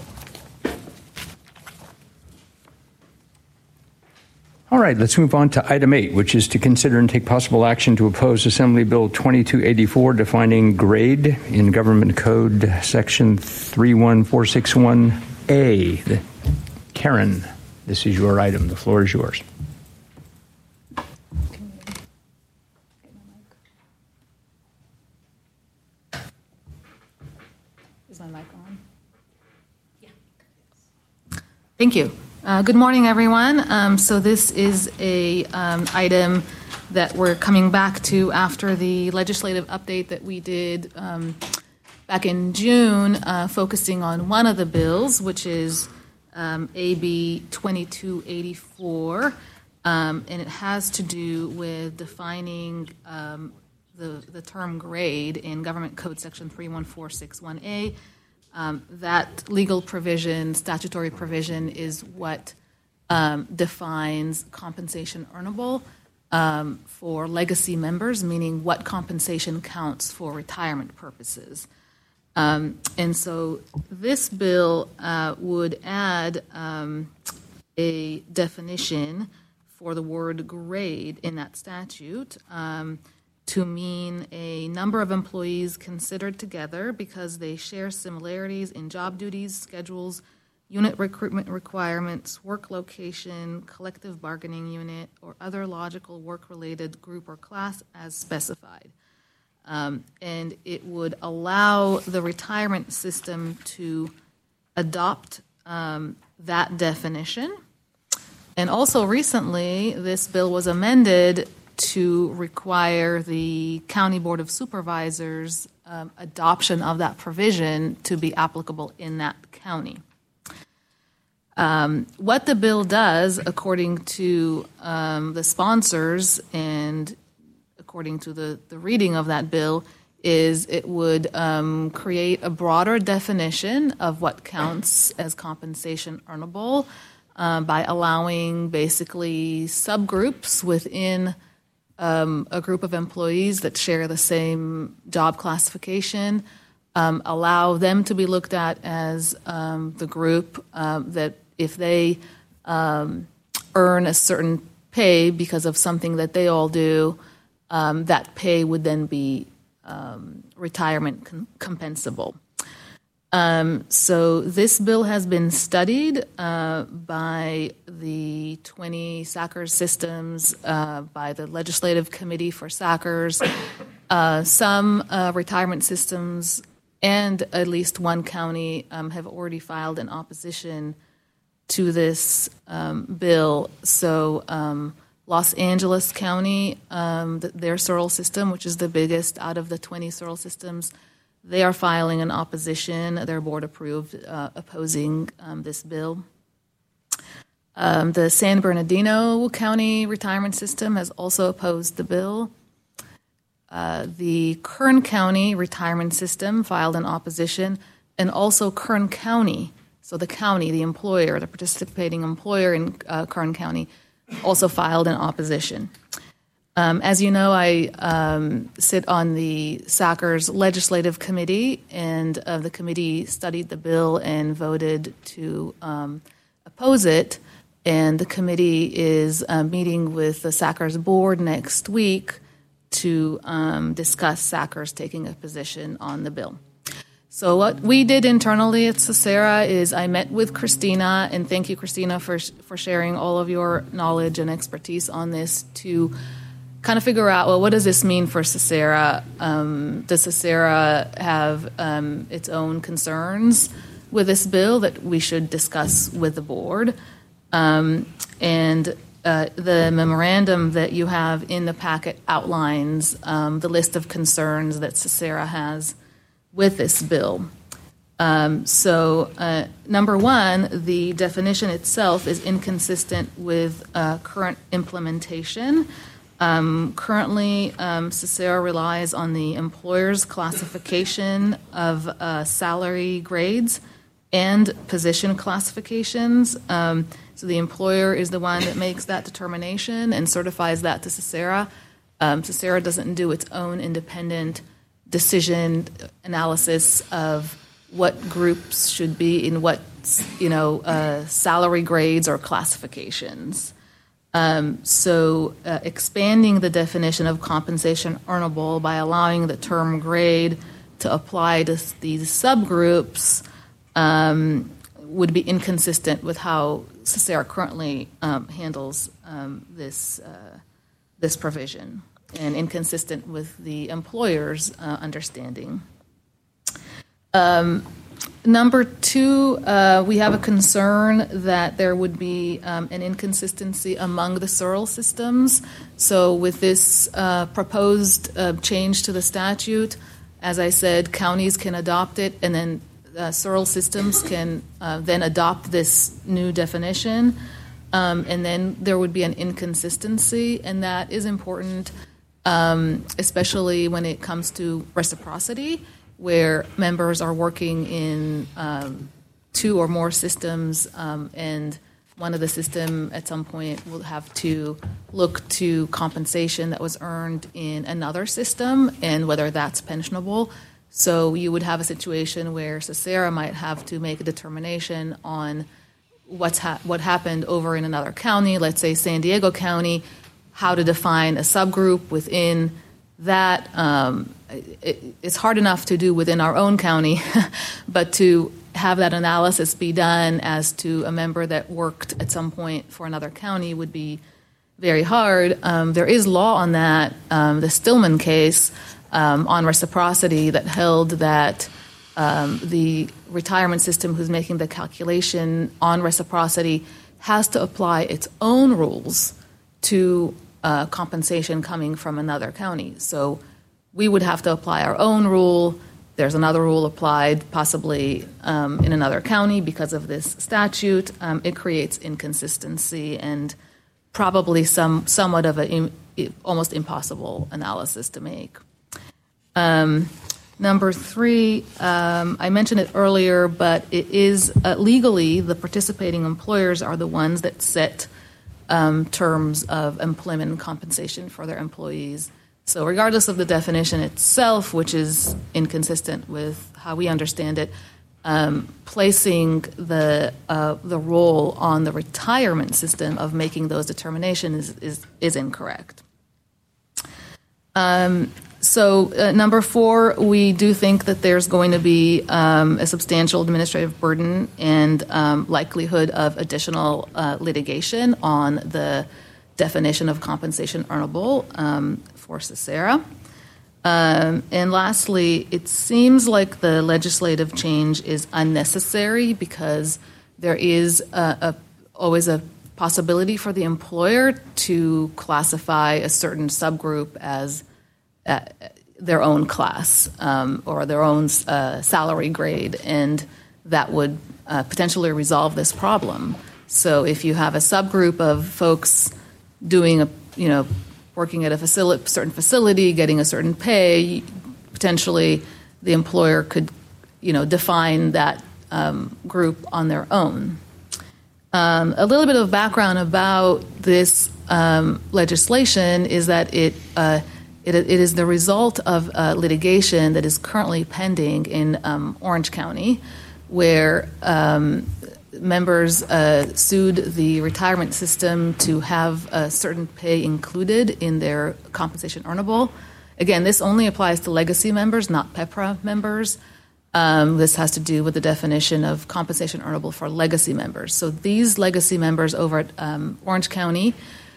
A: All right, let's move on to item eight, which is to consider and take possible action to oppose Assembly Bill twenty-two eighty-four, defining grade in Government Code Section three one four six one A. Karen, this is your item. The floor is yours.
I: Is my mic on? Yeah. Thank you. Uh, good morning, everyone. Um, so this is a um, item that we're coming back to after the legislative update that we did um, back in June, uh, focusing on one of the bills, which is um, A B twenty-two eighty-four, um, and it has to do with defining um, the, the term grade in Government Code Section three one four six one A. Um, that legal provision, statutory provision, is what um, defines compensation earnable um, for legacy members, meaning what compensation counts for retirement purposes. Um, and so this bill uh, would add um, a definition for the word grade in that statute um, to mean a number of employees considered together because they share similarities in job duties, schedules, unit recruitment requirements, work location, collective bargaining unit, or other logical work-related group or class as specified. Um, and it would allow the retirement system to adopt um, that definition. And also recently, this bill was amended to require the County Board of Supervisors um, adoption of that provision to be applicable in that county. Um, what the bill does, according to um, the sponsors and according to the, the reading of that bill, is it would um, create a broader definition of what counts as compensation earnable uh, by allowing basically subgroups within um, a group of employees that share the same job classification, um, allow them to be looked at as um, the group um, that if they um, earn a certain pay because of something that they all do, um, that pay would then be um, retirement com- compensable. Um, so this bill has been studied uh, by the twenty SACRS systems, uh, by the Legislative Committee for SACRS. Uh, some uh, retirement systems and at least one county um, have already filed an opposition to this um, bill. So um, Los Angeles County, um, th- their S R L system, which is the biggest out of the twenty S R L systems, they are filing an opposition. Their board approved uh, opposing um, this bill. Um, the San Bernardino County retirement system has also opposed the bill. Uh, the Kern County retirement system filed an opposition, and also Kern County, so the county, the employer, the participating employer in uh, Kern County, also filed an opposition. Um, as you know, I um, sit on the SACRS Legislative Committee, and uh, the committee studied the bill and voted to um, oppose it. And the committee is uh, meeting with the SACRS board next week to um, discuss SACRS taking a position on the bill. So what we did internally at CESARA is I met with Christina, and thank you, Christina, for for sharing all of your knowledge and expertise on this to kind of figure out, well, what does this mean for CESARA? Um, does CESARA have um, its own concerns with this bill that we should discuss with the board? Um, and uh, the memorandum that you have in the packet outlines um, the list of concerns that CESARA has with this bill. Um, so, uh, number one, the definition itself is inconsistent with uh, current implementation. Um, currently, um, CESARA relies on the employer's classification of uh, salary grades and position classifications. Um, so the employer is the one that makes that determination and certifies that to CESARA. Um, CESARA doesn't do its own independent decision analysis of what groups should be in what, you know, uh, salary grades or classifications. Um, so uh, expanding the definition of compensation earnable by allowing the term grade to apply to these subgroups um, would be inconsistent with how CESARA currently um, handles um, this uh, this provision, and inconsistent with the employer's uh, understanding. Um, number two, uh, we have a concern that there would be um, an inconsistency among the S R L systems. So with this uh, proposed uh, change to the statute, as I said, counties can adopt it, and then uh, S R L systems can uh, then adopt this new definition. Um, and then there would be an inconsistency, and that is important, um, especially when it comes to reciprocity, where members are working in um, two or more systems, um, and one of the system at some point will have to look to compensation that was earned in another system and whether that's pensionable. So you would have a situation where CESARA might have to make a determination on what's ha- what happened over in another county, let's say San Diego County, how to define a subgroup within that. Um, it, it's hard enough to do within our own county, but to have that analysis be done as to a member that worked at some point for another county would be very hard. Um, there is law on that, um, the Stillman case um, on reciprocity that held that um, the retirement system who's making the calculation on reciprocity has to apply its own rules to uh, compensation coming from another county. So we would have to apply our own rule. There's another rule applied possibly um, in another county because of this statute. Um, it creates inconsistency and probably some somewhat of an almost impossible analysis to make. Um, number three, um, I mentioned it earlier, but it is uh, legally the participating employers are the ones that set um, terms of employment and compensation for their employees. So regardless of the definition itself, which is inconsistent with how we understand it, um, placing the uh, the role on the retirement system of making those determinations is, is, is incorrect. Um, so uh, number four, we do think that there's going to be um, a substantial administrative burden and um, likelihood of additional uh, litigation on the definition of compensation earnable um, for CESARA. Um, and lastly, it seems like the legislative change is unnecessary because there is a, a, always a possibility for the employer to classify a certain subgroup as uh, their own class um, or their own uh, salary grade, and that would uh, potentially resolve this problem. So if you have a subgroup of folks doing a, you know, working at a facility, certain facility, getting a certain pay, potentially the employer could, you know, define that um, group on their own. Um, a little bit of background about this um, legislation is that it, uh, it it is the result of uh, litigation that is currently pending in um, Orange County, where um, members uh, sued the retirement system to have a certain pay included in their compensation earnable. Again, this only applies to legacy members, not PEPRA members. Um, this has to do with the definition of compensation earnable for legacy members. So these legacy members over at um, Orange County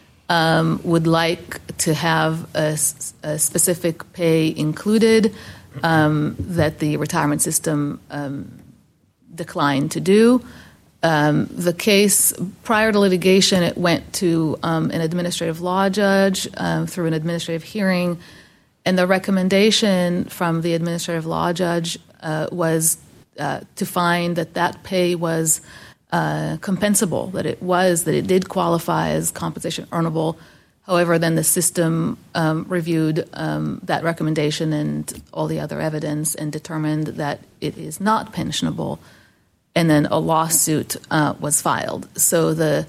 I: um, would like to have a, a specific pay included um, that the retirement system um, declined to do. Um, the case, prior to litigation, it went to um, an administrative law judge um, through an administrative hearing, and the recommendation from the administrative law judge uh, was uh, to find that that pay was uh, compensable, that it was, that it did qualify as compensation earnable. However, then the system um, reviewed um, that recommendation and all the other evidence and determined that it is not pensionable. And then a lawsuit uh, was filed. So the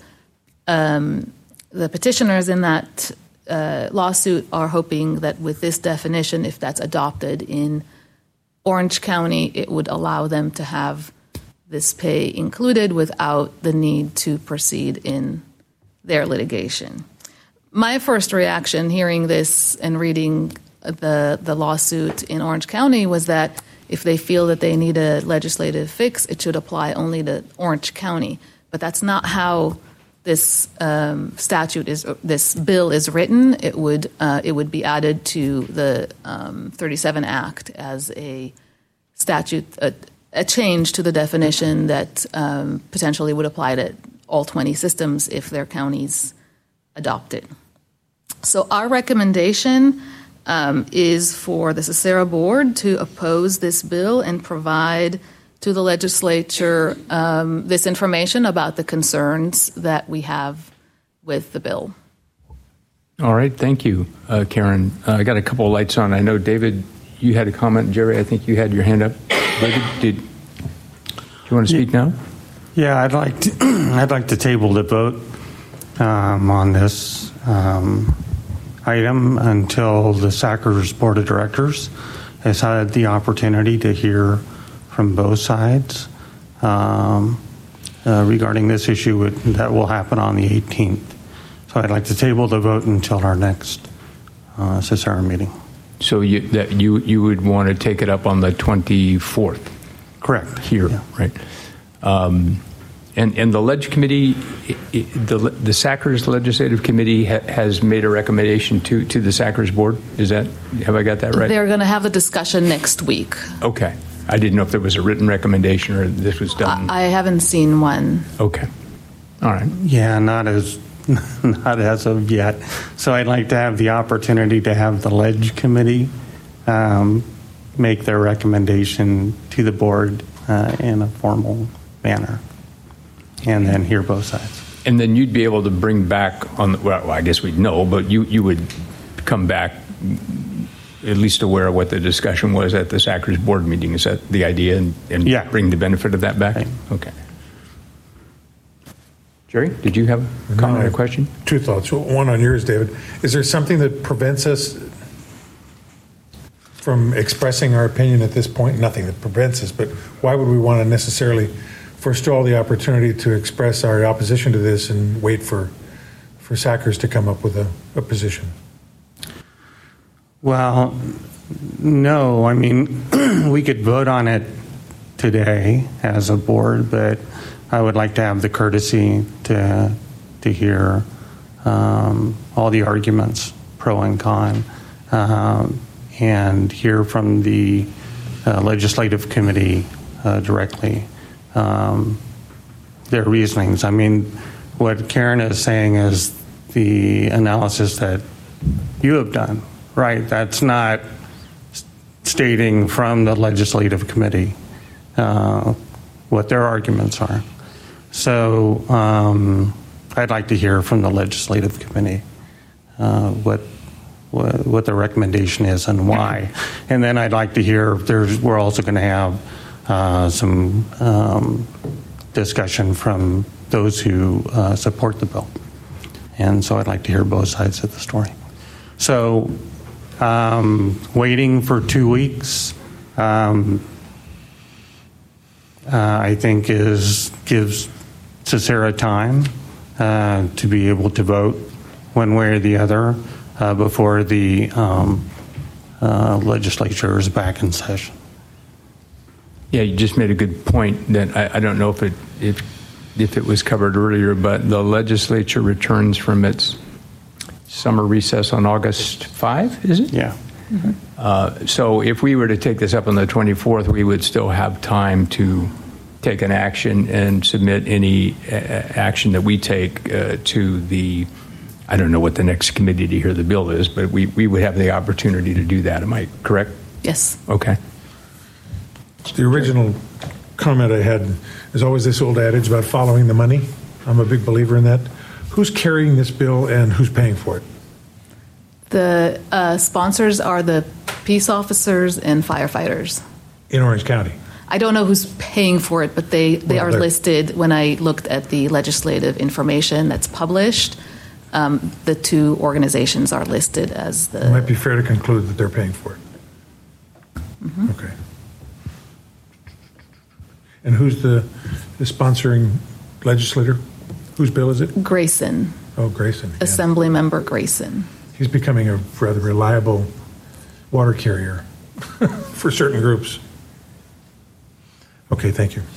I: um, the petitioners in that uh, lawsuit are hoping that with this definition, if that's adopted in Orange County, it would allow them to have this pay included without the need to proceed in their litigation. My first reaction hearing this and reading the the lawsuit in Orange County was that if they feel that they need a legislative fix, it should apply only to Orange County. But that's not how this um, statute is. This bill is written. It would uh, it would be added to the um, thirty-seven Act as a statute, a, a change to the definition that um, potentially would apply to all twenty systems if their counties adopt it. So our recommendation Um, is for the CESARA board to oppose this bill and provide to the legislature um, this information about the concerns that we have with the bill.
A: All right, thank you, uh, Karen. Uh, I got a couple of lights on. I know, David, you had a comment. Jerry, I think you had your hand up. David, did do you want to speak
J: yeah.
A: now?
J: Yeah, I'd like to, I'd like to table the vote um, on this Um, item until the SACRS Board of Directors has had the opportunity to hear from both sides um, uh, regarding this issue that will happen on the eighteenth. So I'd like to table the vote until our next uh, CESARA meeting.
A: So you, that you you would want to take it up on the twenty-fourth?
J: Correct.
A: Here,
J: yeah.
A: Right. Um, And, and the Ledge Committee, the the SACRS Legislative Committee ha, has made a recommendation to, to the SACRS Board. Is that, have I got that right?
I: They're going to have the discussion next week.
A: Okay. I didn't know if there was a written recommendation or this was done.
I: I, I haven't seen one.
A: Okay. All right.
J: Yeah, not as not as of yet. So I'd like to have the opportunity to have the Ledge Committee um, make their recommendation to the board uh, in a formal manner, and then hear both sides.
A: And then you'd be able to bring back on the, well, I guess we'd know, but you, you would come back at least aware of what the discussion was at the Sackers board meeting. Is that the idea, and, and
J: Yeah.
A: bring the benefit of that back?
J: Right.
A: Okay. Jerry, did you have a comment
B: No,
A: or question?
B: Two thoughts. One on yours, David. Is there something that prevents us from expressing our opinion at this point? Nothing that prevents us, but why would we want to necessarily forestall the opportunity to express our opposition to this and wait for, for Sackers to come up with a, a position?
J: Well, no. I mean, we could vote on it today as a board, but I would like to have the courtesy to to hear um, all the arguments, pro and con, um, and hear from the uh, legislative committee uh, directly um, their reasonings. I mean, what Karen is saying is the analysis that you have done, right? That's not stating from the legislative committee uh, what their arguments are. So um, I'd like to hear from the legislative committee uh, what, what what the recommendation is and why, and then I'd like to hear if there's. We're also going to have uh, some um, discussion from those who uh, support the bill, and so I'd like to hear both sides of the story. So um, waiting for two weeks. Um, uh, I think is gives Cicera time uh, to be able to vote one way or the other uh, before the um, uh, legislature is back in session.
A: Yeah, you just made a good point that I, I don't know if it if if it was covered earlier, but the legislature returns from its summer recess on August fifth, is it?
J: Yeah.
A: Mm-hmm. Uh, so if we were to take this up on the twenty-fourth, we would still have time to take an action and submit any uh, action that we take uh, to the, I don't know what the next committee to hear the bill is, but we, we would have the opportunity to do that. Am I correct?
I: Yes.
A: Okay.
B: The original comment I had is always this old adage about following the money. I'm a big believer in that. Who's carrying this bill and who's paying for it?
I: The uh, sponsors are the peace officers and firefighters.
B: In Orange County.
I: I don't know who's paying for it, but they, they
B: Well,
I: are
B: they're-
I: listed when I looked at the legislative information that's published. Um, the two organizations are listed as the.
B: It might be fair to conclude that they're paying for it. Okay. And who's the, the sponsoring legislator? Whose bill is it?
I: Grayson,
B: Oh, Grayson. again.
I: Assembly Member Grayson.
B: He's becoming a rather reliable water carrier for certain groups. Okay, thank you.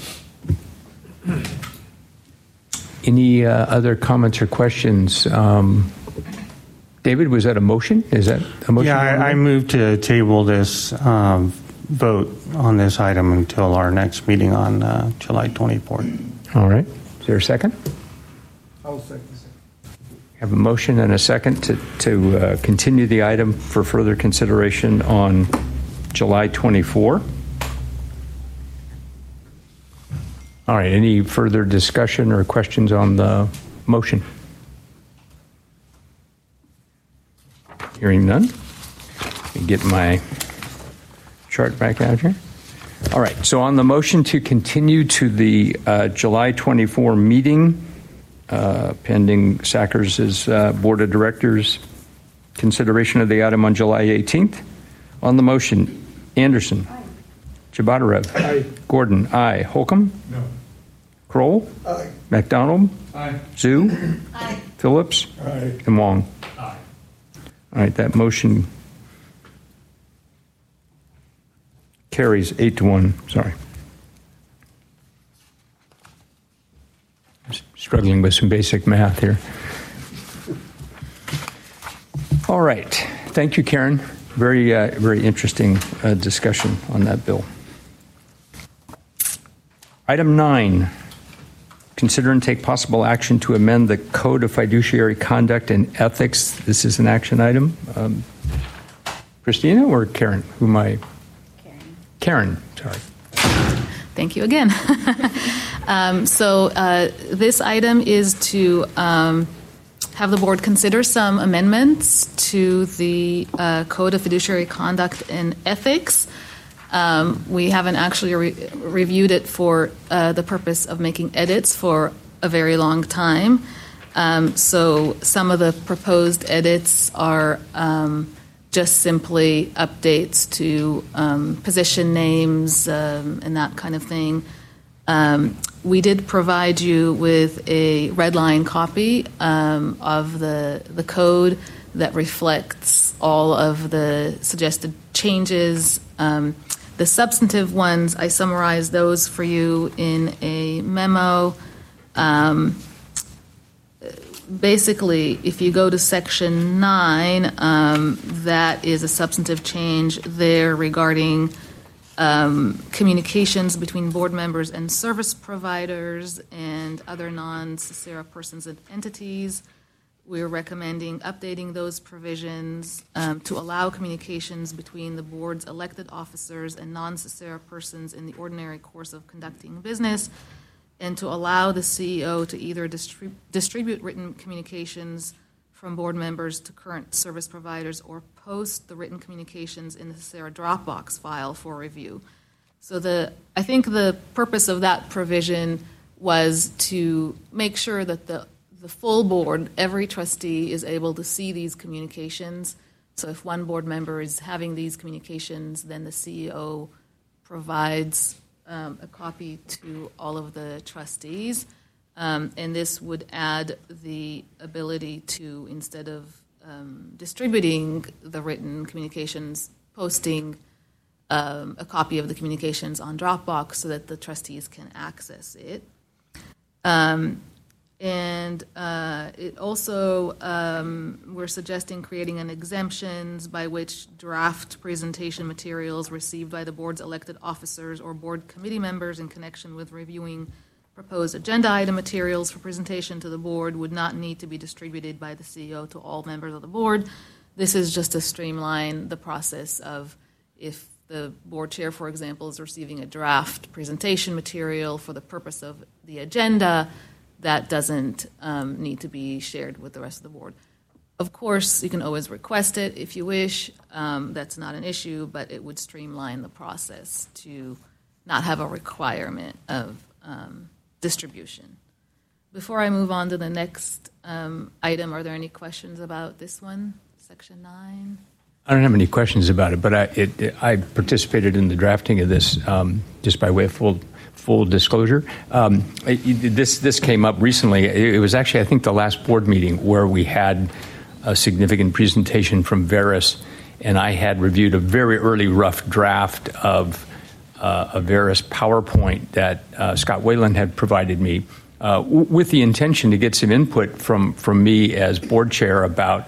A: Any uh, other comments or questions? Um, David, was that a motion? Is that a motion?
J: Yeah, I, I move to table this um, vote on this item until our next meeting on uh, July twenty-fourth.
A: All right. Is there a second?
F: I'll second.
A: Have a motion and a second to, to uh, continue the item for further consideration on July twenty-fourth. All right. Any further discussion or questions on the motion? Hearing none. Let me get my chart back out here. All right. So on the motion to continue to the uh, July twenty-fourth meeting, uh, pending Sackers' uh, Board of Directors consideration of the item on July eighteenth. On the motion, Anderson. Aye. Jabatarev.
F: Aye.
A: Gordon. Aye. Holcomb.
B: No.
A: Kroll.
F: Aye.
A: McDonald.
F: Aye.
A: Zhu.
H: Aye.
A: Phillips.
F: Aye.
A: And Wong. Aye. All right. That motion carries eight to one. Sorry. Struggling with some basic math here. All right. Thank you, Karen. Very, uh, very interesting uh, discussion on that bill. Item nine, consider and take possible action to amend the Code of Fiduciary Conduct and Ethics. This is an action item. Um, Christina or Karen? Who am I? Karen. Karen, sorry.
I: Thank you again. um, so uh, this item is to um, have the board consider some amendments to the uh, Code of Fiduciary Conduct and Ethics. Um, we haven't actually re- reviewed it for uh, the purpose of making edits for a very long time. Um, so some of the proposed edits are um, just simply updates to um, position names um, and that kind of thing. Um, we did provide you with a red line copy um, of the the code that reflects all of the suggested changes. Um, the substantive ones, I summarized those for you in a memo. Um, basically, if you go to section nine, um, that is a substantive change there regarding Um, communications between board members and service providers and other non-CECERA persons and entities. We're recommending updating those provisions um, to allow communications between the board's elected officers and non-CECERA persons in the ordinary course of conducting business, and to allow the C E O to either distrib- distribute written communications from board members to current service providers or post the written communications in the CECERA Dropbox file for review. So the I think the purpose of that provision was to make sure that the, the full board, every trustee, is able to see these communications. So if one board member is having these communications, then the C E O provides um, a copy to all of the trustees. Um, and this would add the ability to, instead of um, distributing the written communications, posting um, a copy of the communications on Dropbox so that the trustees can access it. Um, and uh, it also, um, we're suggesting creating an exemptions by which draft presentation materials received by the board's elected officers or board committee members in connection with reviewing proposed agenda item materials for presentation to the board would not need to be distributed by the C E O to all members of the board. This is just to streamline the process of if the board chair, for example, is receiving a draft presentation material for the purpose of the agenda, that doesn't um, need to be shared with the rest of the board. Of course, you can always request it if you wish. Um, that's not an issue, but it would streamline the process to not have a requirement of um, distribution. Before I move on to the next um, item, are there any questions about this one, section nine?
A: I don't have any questions about it, but I, it, it, I participated in the drafting of this um, just by way of full full disclosure. Um, it, this this came up recently. It, it was actually, I think, the last board meeting where we had a significant presentation from Veris, and I had reviewed a very early rough draft of Uh, a Veris PowerPoint that uh, Scott Wayland had provided me uh, w- with the intention to get some input from, from me as board chair about,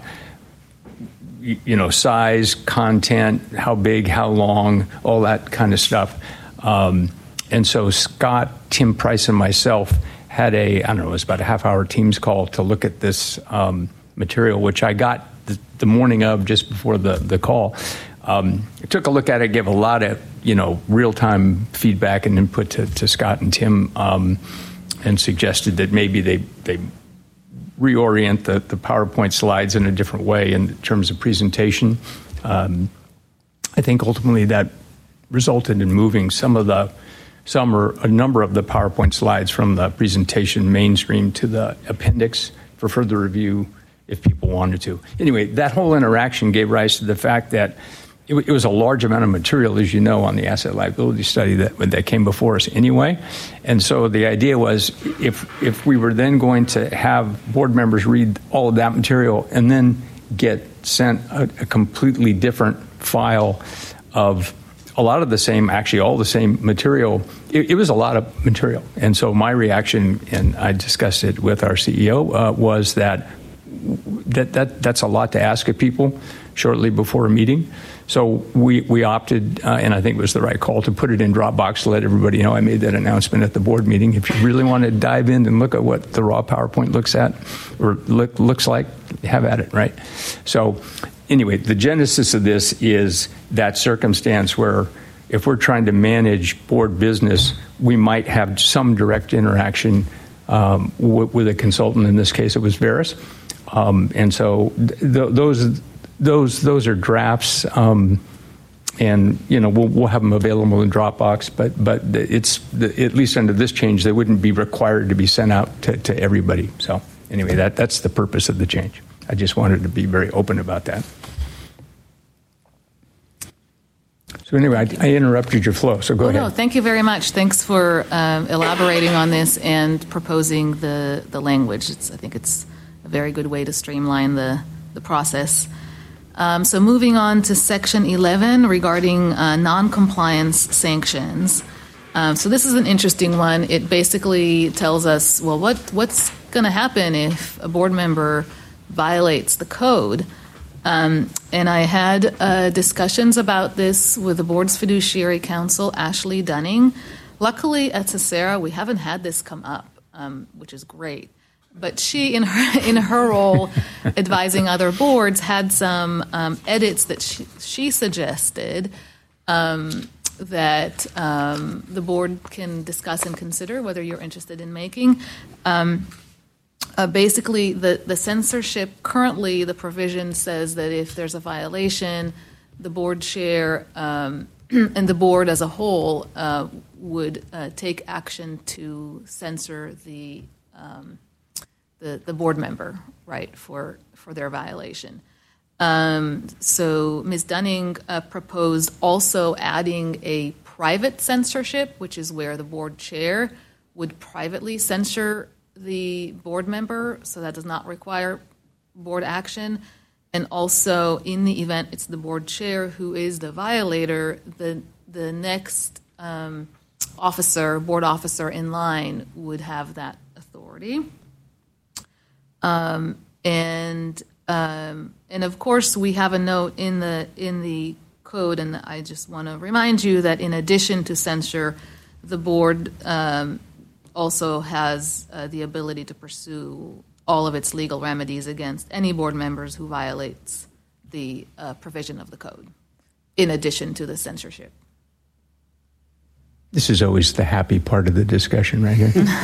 A: you, you know, size, content, how big, how long, all that kind of stuff. Um, and so Scott, Tim Price, and myself had a, I don't know, it was about a half-hour Teams call to look at this um, material, which I got the, the morning of, just before the, the call. Um, I took a look at it, gave a lot of, you know, real-time feedback and input to, to Scott and Tim, um, and suggested that maybe they, they reorient the, the PowerPoint slides in a different way in terms of presentation. Um, I think ultimately that resulted in moving some of the, some or a number of the PowerPoint slides from the presentation mainstream to the appendix for further review if people wanted to. Anyway, that whole interaction gave rise to the fact that It, it was a large amount of material, as you know, on the asset liability study that that came before us anyway. And so the idea was if if we were then going to have board members read all of that material and then get sent a, a completely different file of a lot of the same, actually all the same material, it, it was a lot of material. And so my reaction, and I discussed it with our C E O, uh, was that, that that that's a lot to ask of people shortly before a meeting. So we, we opted, uh, and I think it was the right call, to put it in Dropbox to let everybody know. I made that announcement at the board meeting. If you really want to dive in and look at what the raw PowerPoint looks at or look, looks like, have at it, right? So anyway, the genesis of this is that circumstance where if we're trying to manage board business, we might have some direct interaction um, w- with a consultant. In this case, it was Veris. Um, and so th- those those those are drafts, um, and you know we'll, we'll have them available in Dropbox. But but it's at least under this change, they wouldn't be required to be sent out to, to everybody. So anyway, that that's the purpose of the change. I just wanted to be very open about that. So anyway, I, I interrupted your flow, so go
I: oh,
A: ahead.
I: No, thank you very much. Thanks for um, elaborating on this and proposing the, the language. It's, I think it's a very good way to streamline the, the process. Um, so moving on to Section eleven regarding uh, non-compliance sanctions. Um, so this is an interesting one. It basically tells us, well, what what's going to happen if a board member violates the code? Um, and I had uh, discussions about this with the board's fiduciary counsel, Ashley Dunning. Luckily, at Cesara, we haven't had this come up, um, which is great. But she, in her in her role advising other boards, had some um, edits that she, she suggested um, that um, the board can discuss and consider whether you're interested in making. Um, Uh, basically, the, the censorship, currently the provision says that if there's a violation, the board chair um, and the board as a whole uh, would uh, take action to censor the, um, the the board member, right, for, for their violation. Um, so Miz Dunning uh, proposed also adding a private censorship, which is where the board chair would privately censor the board member, so that does not require board action. And also, in the event it's the board chair who is the violator, the the next um, officer, board officer in line would have that authority. Um, and um, and of course, we have a note in the in the code, and I just want to remind you that in addition to censure, the board um, also has uh, the ability to pursue all of its legal remedies against any board members who violates the uh, provision of the code, in addition to the censorship.
A: This is always the happy part of the discussion right here.
G: Could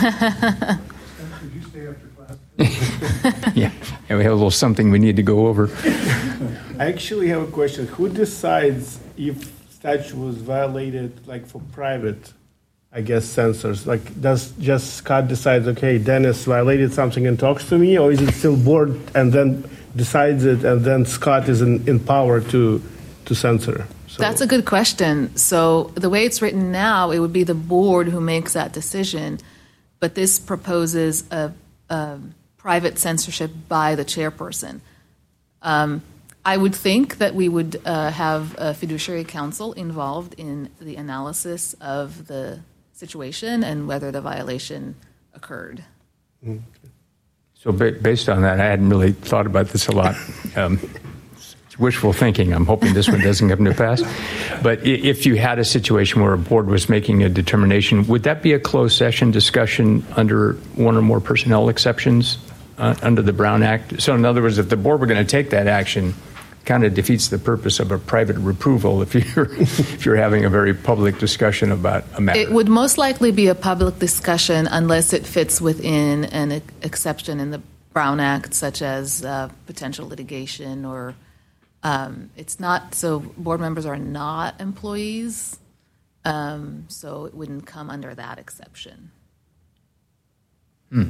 G: you stay after class?
A: yeah. yeah, we have a little something we need to go over.
F: I actually have a question. Who decides if statute was violated, like for private, I guess, censors? Like, does just Scott decide, okay, Dennis violated something and talks to me, or is it still board and then decides it, and then Scott is in, in power to to censor? So.
I: That's a good question. So the way it's written now, it would be the board who makes that decision, but this proposes a, a private censorship by the chairperson. Um, I would think that we would uh, have a fiduciary counsel involved in the analysis of the situation and whether the violation occurred.
A: Mm-hmm. So ba- based on that, I hadn't really thought about this a lot. Um, it's wishful thinking. I'm hoping this one doesn't come to pass. But i- if you had a situation where a board was making a determination, would that be a closed session discussion under one or more personnel exceptions uh, under the Brown Act? So in other words, if the board were going to take that action, kind of defeats the purpose of a private reproval if you're if you're having a very public discussion about a matter.
I: It would most likely be a public discussion unless it fits within an ex- exception in the Brown Act, such as uh, potential litigation, or um, it's not. So board members are not employees, um, so it wouldn't come under that exception.
A: Hmm.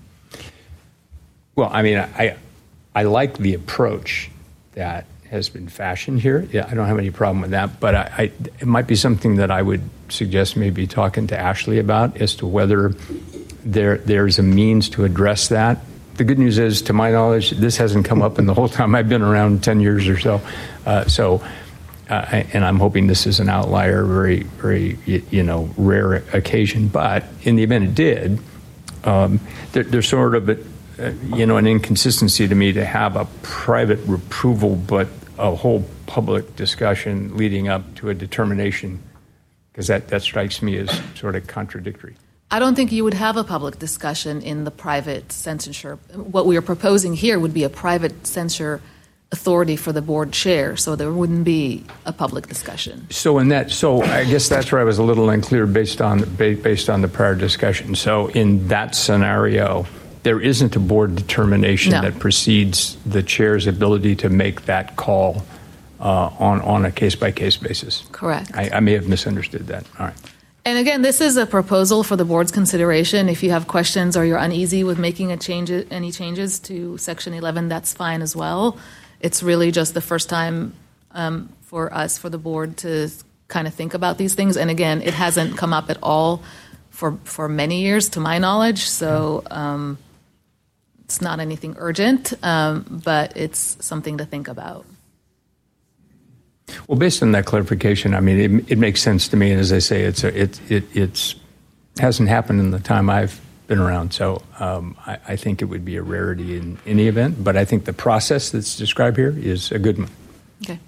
A: Well, I mean, I I like the approach that has been fashioned here. Yeah, I don't have any problem with that, but I, I, it might be something that I would suggest maybe talking to Ashley about as to whether there there's a means to address that. The good news is, to my knowledge, this hasn't come up in the whole time I've been around, ten years or so. Uh, so, uh, and I'm hoping this is an outlier, very, very, you know, rare occasion. But in the event it did, um, there, there's sort of a, Uh, you know, an inconsistency to me to have a private reproval but a whole public discussion leading up to a determination, because that, that strikes me as sort of contradictory.
I: I don't think you would have a public discussion in the private censorship. What we are proposing here would be a private censure authority for the board chair, so there wouldn't be a public discussion.
A: So in that, so I guess that's where I was a little unclear based on based on the prior discussion. So in that scenario, there isn't a board determination
I: No.
A: that precedes the chair's ability to make that call uh, on, on a case-by-case basis.
I: Correct.
A: I, I may have misunderstood that. All right.
I: And again, this is a proposal for the board's consideration. If you have questions or you're uneasy with making a change, any changes to Section eleven, that's fine as well. It's really just the first time um, for us, for the board, to kind of think about these things. And again, it hasn't come up at all for for many years, to my knowledge. So um, it's not anything urgent, um, but it's something to think about.
A: Well, based on that clarification, I mean, it, it makes sense to me. And as I say, it's a, it it it's hasn't happened in the time I've been around. So um, I, I think it would be a rarity in any event. But I think the process that's described here is a good one.
I: Okay.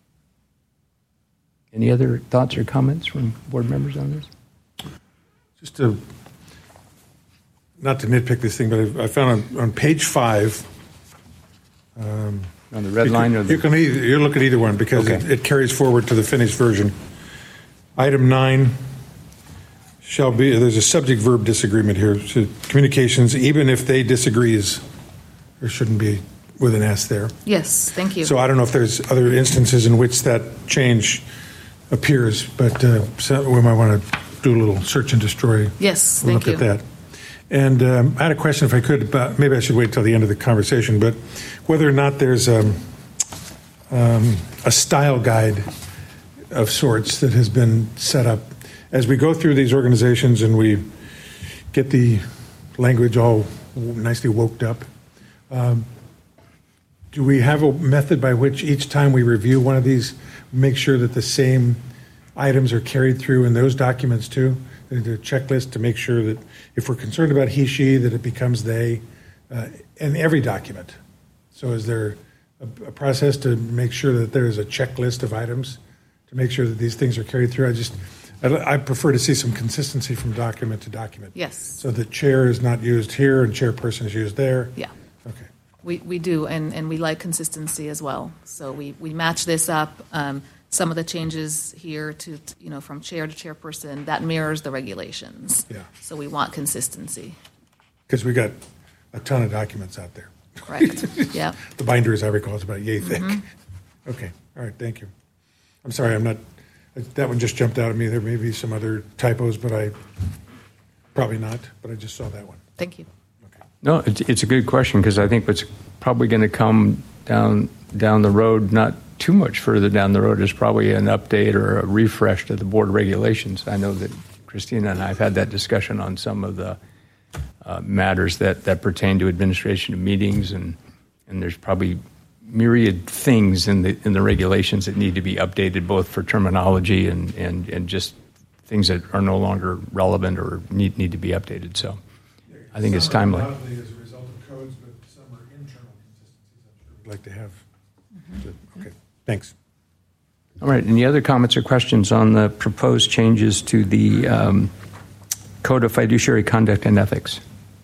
A: Any other thoughts or comments from board members on this?
B: Just to, not to nitpick this thing, but I, I found on, on page five. Um,
A: on the red
B: you
A: line,
B: can,
A: or the,
B: you can either, you look at either one because
A: Okay.
B: it, it carries forward to the finished version. Item nine shall be. There's a subject verb disagreement here. So communications, even if they disagree, is there shouldn't be with an S there.
I: Yes, thank you.
B: So I don't know if there's other instances in which that change appears, but uh, so we might want to do a little search and destroy.
I: Yes,
B: We'll
I: thank
B: look
I: you.
B: at that. And um, I had a question, if I could, about, maybe I should wait till the end of the conversation, but whether or not there's um, um, a style guide of sorts that has been set up. As we go through these organizations and we get the language all nicely woked up, um, do we have a method by which each time we review one of these, make sure that the same items are carried through in those documents too? The checklist to make sure that if we're concerned about he, she, that it becomes they uh, in every document. So is there a, a process to make sure that there's a checklist of items to make sure that these things are carried through? I just, I, I prefer to see some consistency from document to document.
I: Yes.
B: So the chair is not used here and chairperson is used there.
I: Yeah.
B: Okay.
I: We, we do, and, and we like consistency as well. So we, we match this up. Um, some of the changes here to, you know, from chair to chairperson, that mirrors the regulations.
B: Yeah.
I: So we want consistency.
B: Because we got a ton of documents out there.
I: Correct. Yeah.
B: The binder, as I recall, is about yay thick.
I: Mm-hmm.
B: Okay. All right. Thank you. I'm sorry. I'm not. That one just jumped out at me. There may be some other typos, but I probably not. But I just saw that one.
I: Thank you.
A: no, it's, it's a good question because I think what's probably going to come down down the road, not too much further down the road, is probably an update or a refresh to the board regulations. I know that Christina and I have had that discussion on some of the uh, matters that, that pertain to administration of meetings, and and there's probably myriad things in the in the regulations that need to be updated, both for terminology and, and, and just things that are no longer relevant or need need to be updated. So I think it's timely.
B: Some are undoubtedly as a result of codes, but some are internal consistencies. I'm sure we'd like to have.
I: Mm-hmm.
B: Okay. Thanks.
A: All right. Any other comments or questions on the proposed changes to the um, Code of Fiduciary Conduct and Ethics?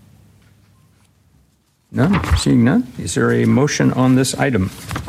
A: None? Seeing none? Is there a motion on this item?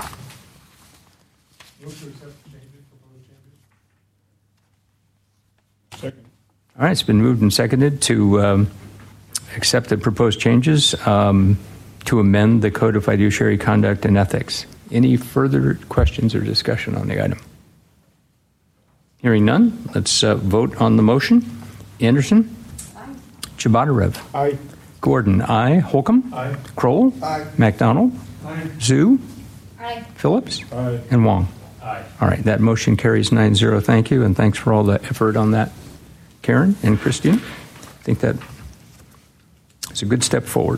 G: Second.
A: All right. It's been moved and seconded to um, accept the proposed changes um, to amend the Code of Fiduciary Conduct and Ethics. Any further questions or discussion on the item? Hearing none, let's uh, vote on the motion. Anderson? Aye. Chabadarev?
F: Aye.
A: Gordon? Aye. Holcomb?
B: Aye.
A: Kroll?
F: Aye.
A: MacDonald?
B: Aye.
A: Zhu?
H: Aye.
A: Phillips?
B: Aye.
A: And Wong?
B: Aye.
A: All right, that motion carries nine zero. Thank you, and thanks for all the effort on that, Karen and Christine. I think that is a good step forward.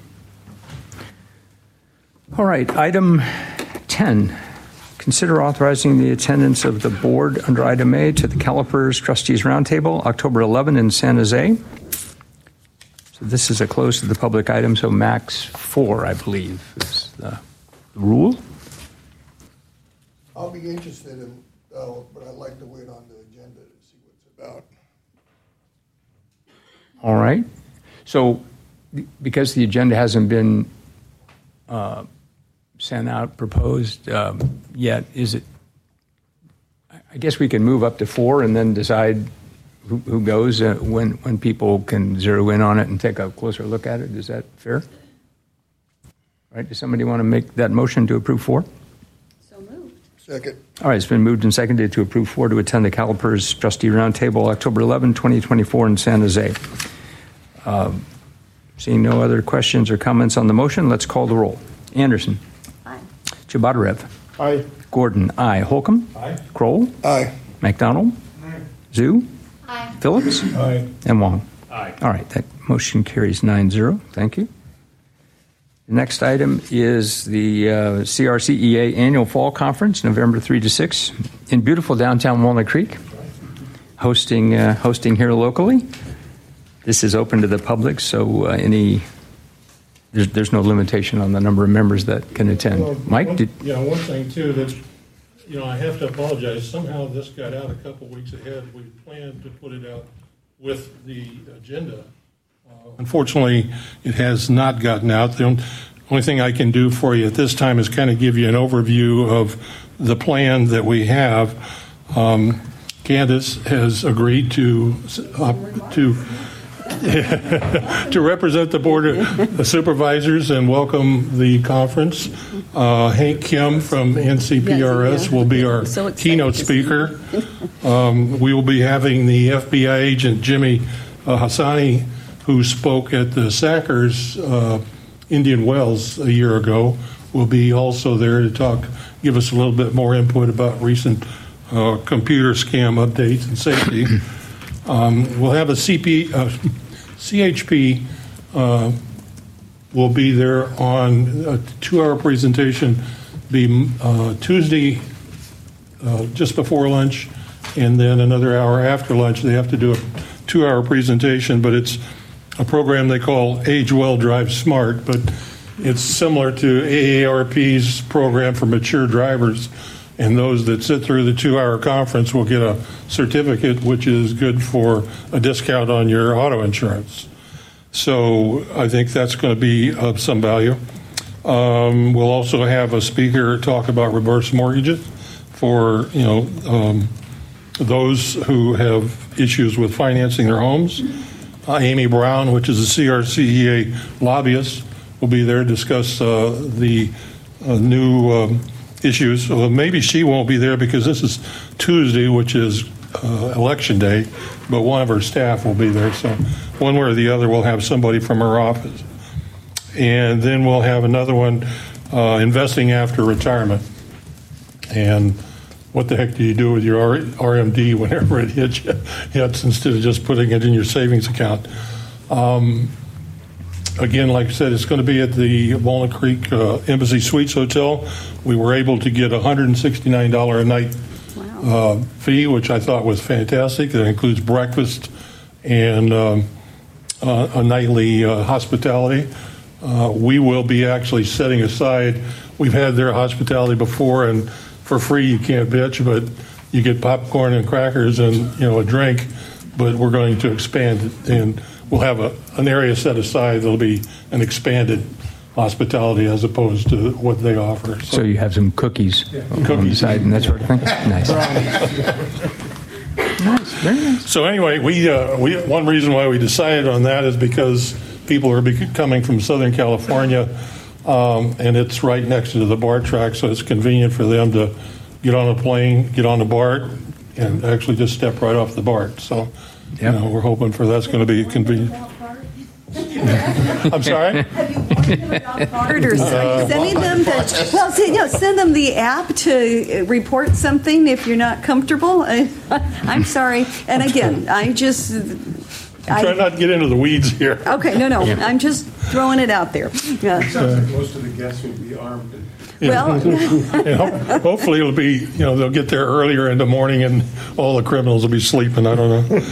A: All right, item ten. Consider authorizing the attendance of the board under item A to the Calipers Trustees Roundtable, October eleventh in San Jose. So this is a close to the public item, so max four, I believe, is the rule.
K: I'll be interested in, though, but I'd like to wait on the agenda to see what it's about.
A: All right. So because the agenda hasn't been uh, sent out, proposed um, yet, is it, I guess we can move up to four and then decide who, who goes uh, when, when people can zero in on it and take a closer look at it. Is that fair? All right, does somebody want to make that motion to approve four?
E: So moved.
K: Second.
A: All right, it's been moved and seconded to approve four to attend the CalPERS Trustee Roundtable October eleventh, twenty twenty-four in San Jose. Uh, seeing no other questions or comments on the motion, let's call the roll. Anderson.
E: Aye.
A: Chabadarev.
F: Aye.
A: Gordon. Aye. Holcomb.
B: Aye.
A: Kroll.
K: Aye.
A: McDonald.
K: Aye.
A: Zhu.
H: Aye.
A: Phillips.
B: Aye.
A: And Wong.
B: Aye.
A: All right, that motion carries nine zero. Thank you. The next item is the uh, C R C E A Annual Fall Conference, November third to sixth, in beautiful downtown Walnut Creek, hosting uh, hosting here locally. This is open to the public, so uh, any there's, there's no limitation on the number of members that can attend.
L: Well,
A: Mike,
L: one,
A: did,
L: yeah, one thing too that you know I have to apologize. Somehow this got out a couple weeks ahead. We planned to put it out with the agenda. Uh, unfortunately, it has not gotten out. The only thing I can do for you at this time is kind of give you an overview of the plan that we have. Um, Candace has agreed to uh, to. to represent the Board of Supervisors and welcome the conference. Uh, Hank Kim from N C P R S will be our
E: So excited
L: keynote
E: to see
L: speaker. Um, we will be having the F B I agent Jimmy uh, Hassani, who spoke at the Sackers uh, Indian Wells a year ago, will be also there to talk, give us a little bit more input about recent uh, computer scam updates and safety. Um, we'll have a C P, uh, C H P uh, will be there on a two-hour presentation, be uh, Tuesday uh, just before lunch, and then another hour after lunch. They have to do a two-hour presentation, but it's a program they call Age Well, Drive Smart, but it's similar to A A R P's program for mature drivers. And those that sit through the two-hour conference will get a certificate, which is good for a discount on your auto insurance. So I think that's going to be of some value. Um, we'll also have a speaker talk about reverse mortgages for you know um, those who have issues with financing their homes. Uh, Amy Brown, which is a C R C E A lobbyist, will be there to discuss uh, the uh, new. Um, issues. Well, maybe she won't be there because this is Tuesday, which is uh, election day, but one of her staff will be there. So one way or the other, we'll have somebody from her office. And then we'll have another one, uh, investing after retirement. And what the heck do you do with your R M D whenever it hits you, hits instead of just putting it in your savings account? Um, Again, like I said, it's going to be at the Walnut Creek uh, Embassy Suites Hotel. We were able to get a one hundred sixty-nine dollars a night uh, fee, which I thought was fantastic. That includes breakfast and um, uh, a nightly uh, hospitality. Uh, we will be actually setting aside, we've had their hospitality before, and for free you can't bitch, but you get popcorn and crackers and you know a drink, but we're going to expand it, and we'll have a, an area set aside that'll be an expanded hospitality as opposed to what they offer.
A: so you have some cookies,
L: Yeah.
A: on
L: Cookies.
A: the side and that sort of thing? Nice. Nice, very nice.
L: So anyway, we, uh, we one reason why we decided on that is because people are be- coming from Southern California, um, and it's right next to the BART track, so it's convenient for them to get on a plane, get on the BART, and actually just step right off the BART. So
A: Yep.
L: you know, we're hoping for that's going to be convenient. I'm sorry?
E: Or sending them the, well, send, you know, send them the app to report something if you're not comfortable. I, I'm sorry. And again, I just.
L: Try
E: I,
L: not to get into the weeds here.
E: okay, no, no. I'm just throwing it out there. Yeah.
B: Sounds like most of the guests will be armed.
E: Well,
L: And ho- hopefully it'll be, you know, they'll get there earlier in the morning and all the criminals will be sleeping. I don't know.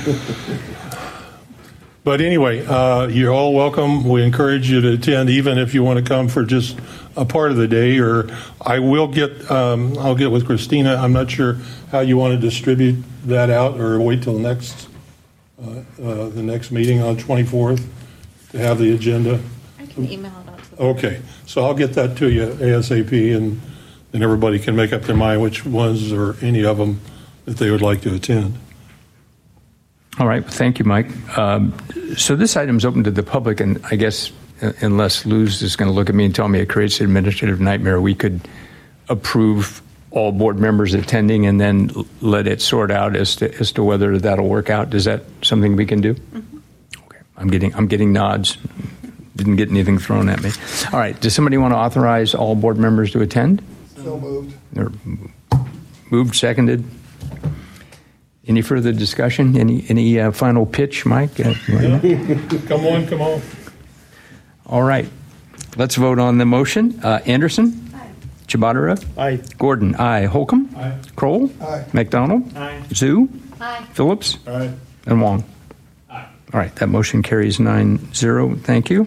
L: But anyway, uh, you're all welcome. We encourage you to attend, even if you want to come for just a part of the day. Or I will get, um, I'll get with Christina. I'm not sure how you want to distribute that out, or wait till next, uh, uh, the next meeting on twenty-fourth to have the agenda.
H: I can email it out to the
L: Okay, so I'll get that to you ASAP, and then everybody can make up their mind which ones or any of them that they would like to attend.
A: All right. Thank you, Mike. Um, so this item is open to the public, and I guess uh, unless Luz is going to look at me and tell me it creates an administrative nightmare, we could approve all board members attending and then l- let it sort out as to as to whether that'll work out. Is that something we can do? Mm-hmm. Okay. I'm getting I'm getting nods. Didn't get anything thrown at me. All right. Does somebody want to authorize all board members to attend?
K: So moved.
A: Or moved, seconded. Any further discussion? Any any uh, final pitch, Mike? Uh,
L: Come on, come on.
A: All right. Let's vote on the motion. Uh, Anderson? Aye. Chabadara?
F: Aye.
A: Gordon? Aye. Holcomb?
L: Aye.
A: Kroll?
K: Aye.
A: McDonald?
L: Aye.
A: Zhu?
H: Aye.
A: Phillips?
L: Aye.
A: And Wong?
L: Aye.
A: All right. That motion carries nine zero. Thank you.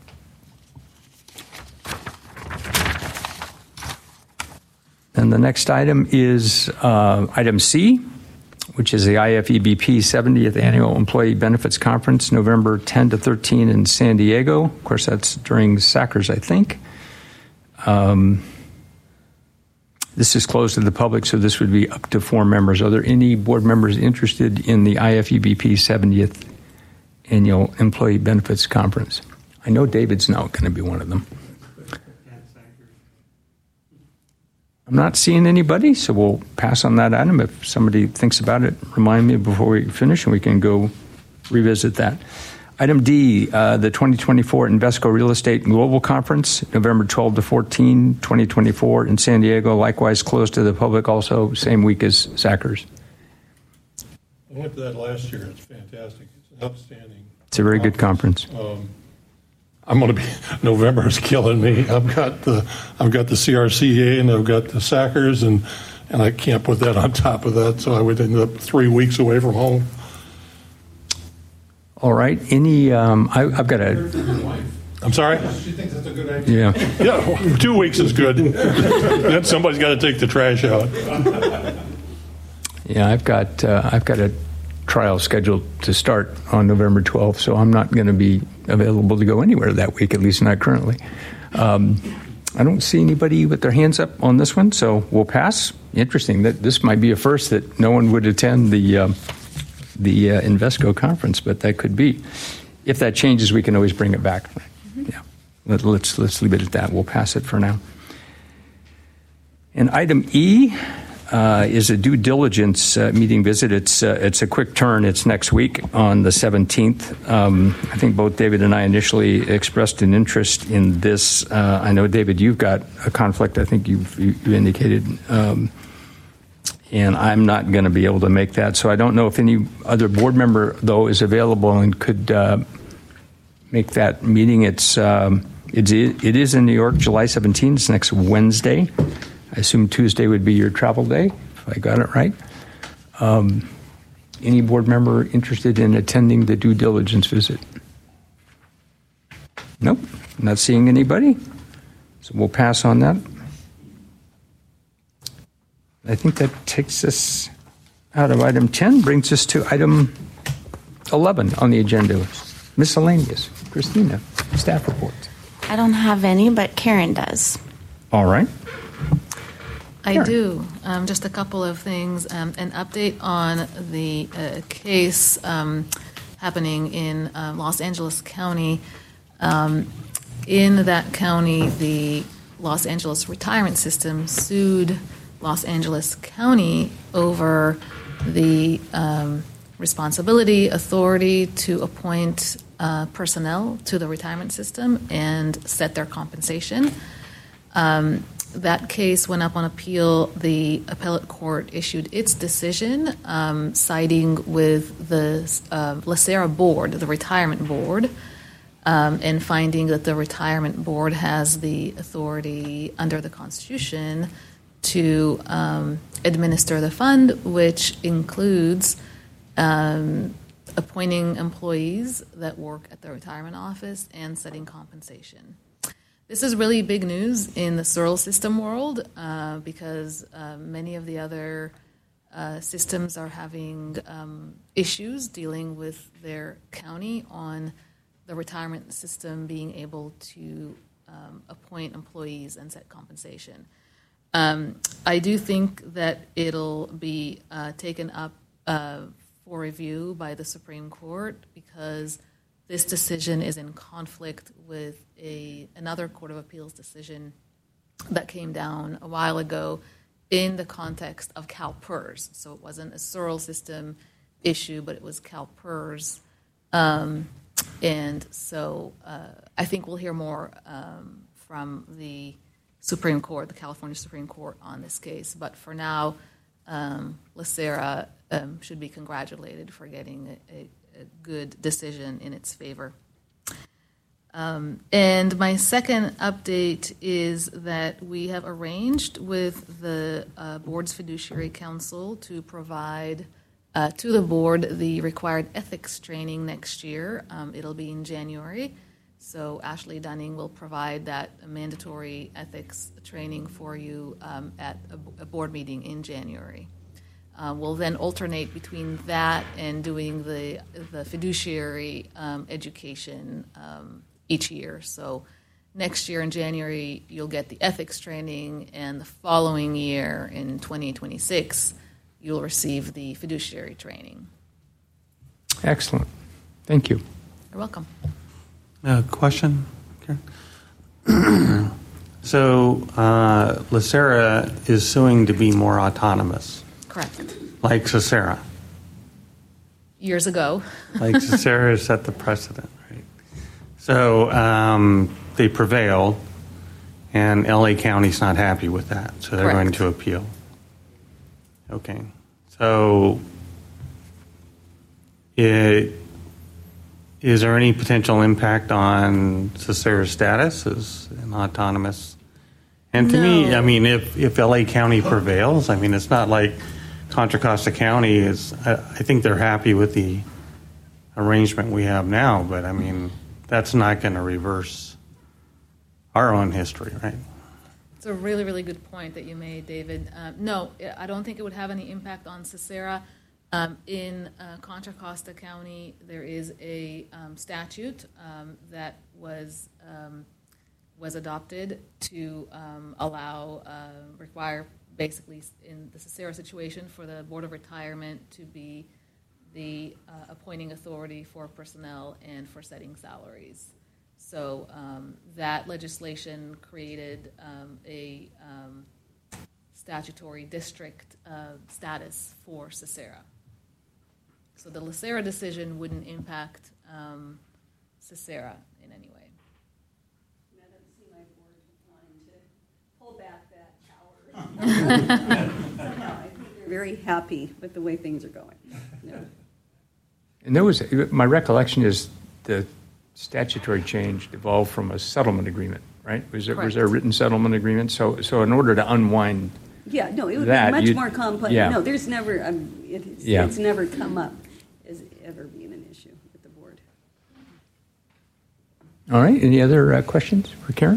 A: And the next item is uh, item C, which is the I F E B P seventieth Annual Employee Benefits Conference, November tenth to thirteenth in San Diego. Of course, that's during Sackers, I think. Um, this is closed to the public, so this would be up to four members. Are there any board members interested in the I F E B P seventieth Annual Employee Benefits Conference? I know David's now going to be one of them. I'm not seeing anybody, so we'll pass on that item. If somebody thinks about it, remind me before we finish, and we can go revisit that. Item D, uh, the twenty twenty-four Invesco Real Estate Global Conference, November twelfth to fourteenth, twenty twenty-four in San Diego, likewise closed to the public, also same week as Sackers.
L: I went to that last year. It's fantastic. It's outstanding.
A: It's a very good conference.
L: Um, I'm going to be. November is killing me. I've got the I've got the C R C A and I've got the Sackers, and and I can't put that on top of that. So I would end up three weeks away from home.
A: All right. Any? Um, I, I've got a.
L: I'm sorry.
K: She thinks that's a good idea.
A: Yeah.
L: Yeah, well, two weeks is good. Then somebody's got to take the trash out.
A: Yeah, I've got uh, I've got a trial scheduled to start on November twelfth, so I'm not going to be available to go anywhere that week, at least not currently. Um, I don't see anybody with their hands up on this one, so we'll pass. Interesting that this might be a first that no one would attend the uh, the uh, Invesco conference, but that could be. If that changes, we can always bring it back. Mm-hmm. Yeah, Let, let's let's leave it at that. We'll pass it for now. And item E. Uh, is a due diligence uh, meeting visit. It's uh, it's a quick turn. It's next week on the seventeenth. Um, I think both David and I initially expressed an interest in this. Uh, I know, David, you've got a conflict. I think you've, you, you indicated. Um, and I'm not going to be able to make that. So I don't know if any other board member, though, is available and could uh, make that meeting. It's, um, it's, it is in New York, July seventeenth. It's next Wednesday. I assume Tuesday would be your travel day, if I got it right. Um, any board member interested in attending the due diligence visit? Nope, not seeing anybody. So we'll pass on that. I think that takes us out of item ten, brings us to item eleven on the agenda. Miscellaneous. Christina, staff reports.
M: I don't have any, but Karen does.
A: All right.
I: I
A: Sure.
I: do. Um, just a couple of things. Um, an update on the uh, case um, happening in uh, Los Angeles County. Um, in that county, the Los Angeles retirement system sued Los Angeles County over the um, responsibility, authority to appoint uh, personnel to the retirement system and set their compensation. Um, That case went up on appeal. The appellate court issued its decision, um, siding with the uh, LaSera board, the retirement board, um, and finding that the retirement board has the authority under the Constitution to um, administer the fund, which includes um, appointing employees that work at the retirement office and setting compensation. This is really big news in the Searle system world uh, because uh, many of the other uh, systems are having um, issues dealing with their county on the retirement system being able to um, appoint employees and set compensation. Um, I do think that it'll be uh, taken up uh, for review by the Supreme Court because this decision is in conflict with a another Court of Appeals decision that came down a while ago in the context of CalPERS. So it wasn't a Searle system issue, but it was CalPERS. Um, and so uh, I think we'll hear more um, from the Supreme Court, the California Supreme Court, on this case. But for now, um, LaSera um, should be congratulated for getting a, a, a good decision in its favor. Um, and my second update is that we have arranged with the uh, board's fiduciary council to provide uh, to the board the required ethics training next year. Um, it'll be in January. So Ashley Dunning will provide that mandatory ethics training for you um, at a, a board meeting in January. Uh, we'll then alternate between that and doing the the fiduciary um, education um, each year. So next year in January, you'll get the ethics training, and the following year in twenty twenty-six, you'll receive the fiduciary training.
A: Excellent. Thank you.
I: You're welcome.
J: Uh, question? Karen? So uh, LaSera is suing to be more autonomous.
I: Correct.
J: Like Cesera.
I: Years ago.
J: Like Cesera set the precedent, right? So um, they prevailed, and L A County's not happy with that, so they're
I: Correct.
J: going to appeal. Okay. So it, is there any potential impact on Cesera's status as an autonomous? And to me,
I: No.
J: I mean, if, if L A County prevails, I mean, it's not like Contra Costa County is, I, I think they're happy with the arrangement we have now, but I mean, that's not going to reverse our own history, right?
I: It's a really, really good point that you made, David. Um, no, I don't think it would have any impact on Cesera. Um, in uh, Contra Costa County, there is a um, statute um, that was um, was adopted to um, allow, uh, require, basically, in the Cesera situation, for the Board of Retirement to be the uh, appointing authority for personnel and for setting salaries. So um, that legislation created um, a um, statutory district uh, status for Cesera. So the LaSera decision wouldn't impact um, Cesera in any way.
E: That doesn't seem like we're wanting to pull back that power. Somehow, I think they're very happy with the way things are going. No.
A: And there was, my recollection is the statutory change evolved from a settlement agreement, right? Was there, was there a written settlement agreement? So, so in order to unwind
E: Yeah, no, it would
A: that,
E: be much
A: you'd-
E: more complex.
A: yeah.
E: No, there's never, um, it's,
A: Yeah.
E: it's never come up as ever being an issue with the board.
A: All right, any other uh, questions for Karen?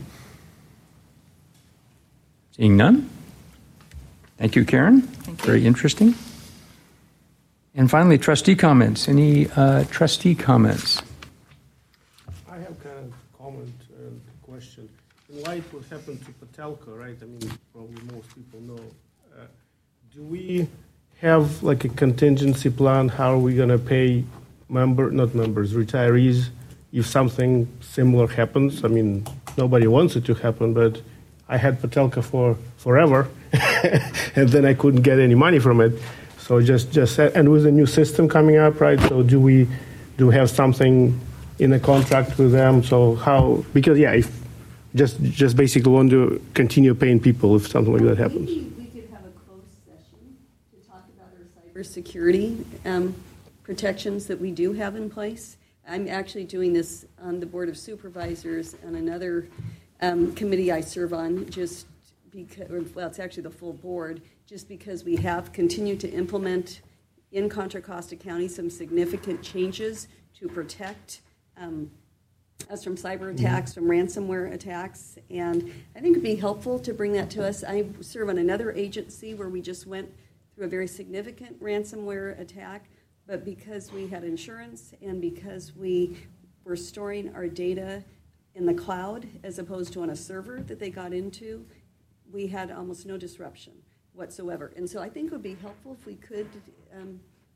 A: Seeing none? Thank you, Karen.
I: Thank you.
A: Very interesting. And finally, trustee comments. Any uh, trustee comments?
F: I have kind of comment and question. In light what happened to Patelco, right? I mean, probably most people know. Uh, do we have like a contingency plan? How are we going to pay member, not members, retirees if something similar happens? I mean, nobody wants it to happen, but I had Patelco for forever, and then I couldn't get any money from it. So just, just and with a new system coming up, right? So do we do we have something in a contract with them? So how? Because yeah, if just just basically want to continue paying people if something like that happens.
E: Maybe we could have a closed session to talk about our cybersecurity um, protections that we do have in place. I'm actually doing this on the Board of Supervisors and another um, committee I serve on, just because, or, well, it's actually the full board, just because we have continued to implement in Contra Costa County some significant changes to protect um, us from cyber attacks, from ransomware attacks, and I think it would be helpful to bring that to us. I serve on another agency where we just went through a very significant ransomware attack, but because we had insurance and because we were storing our data in the cloud as opposed to on a server that they got into, we had almost no disruption whatsoever. And so I think it would be helpful if we could um,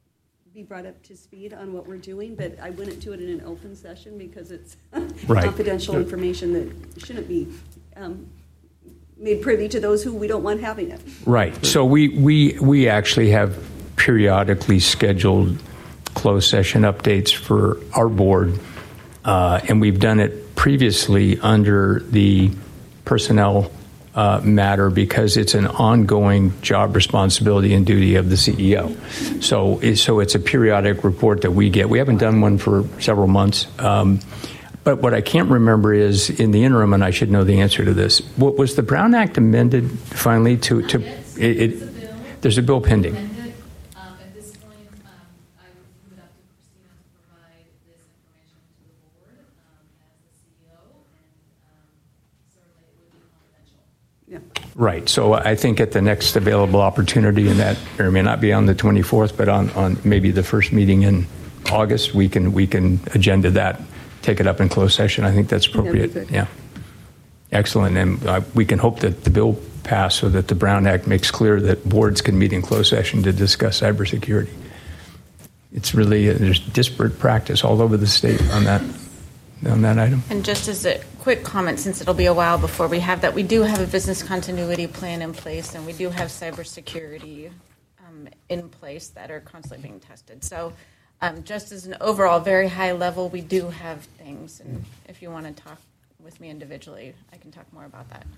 E: be brought up to speed on what we're doing, but I wouldn't do it in an open session because it's
A: Right.
E: confidential information that shouldn't be um, made privy to those who we don't want having it.
A: Right. So we, we, we actually have periodically scheduled closed session updates for our board, uh, and we've done it previously under the personnel uh, matter because it's an ongoing job responsibility and duty of the C E O. So, it, so it's a periodic report that we get. We haven't done one for several months. Um, But what I can't remember is, in the interim, and I should know the answer to this, what, was the Brown Act amended finally to, to
I: Yes,
A: it, it,
I: there's a bill.
A: there's a bill pending.
I: Amended. Um, at this point, um, I would leave it up to Christina to provide this information to the board um, as the C E O, and um, certainly it would be confidential.
E: Yeah.
A: Right. So I think at the next available opportunity, and that or it may not be on the twenty-fourth, but on, on maybe the first meeting in August, we can we can agenda that, take it up in closed session. I think that's appropriate.
E: That'd be
A: Yeah. Excellent. And uh, we can hope that the bill pass so that the Brown Act makes clear that boards can meet in closed session to discuss cybersecurity. It's really, uh, there's disparate practice all over the state on that, on that item.
M: And just as a quick comment, since it'll be a while before we have that, we do have a business continuity plan in place, and we do have cybersecurity um, in place that are constantly being tested. So um, just as an overall very high level, we do have things. And if you want to talk with me individually, I can talk more about that.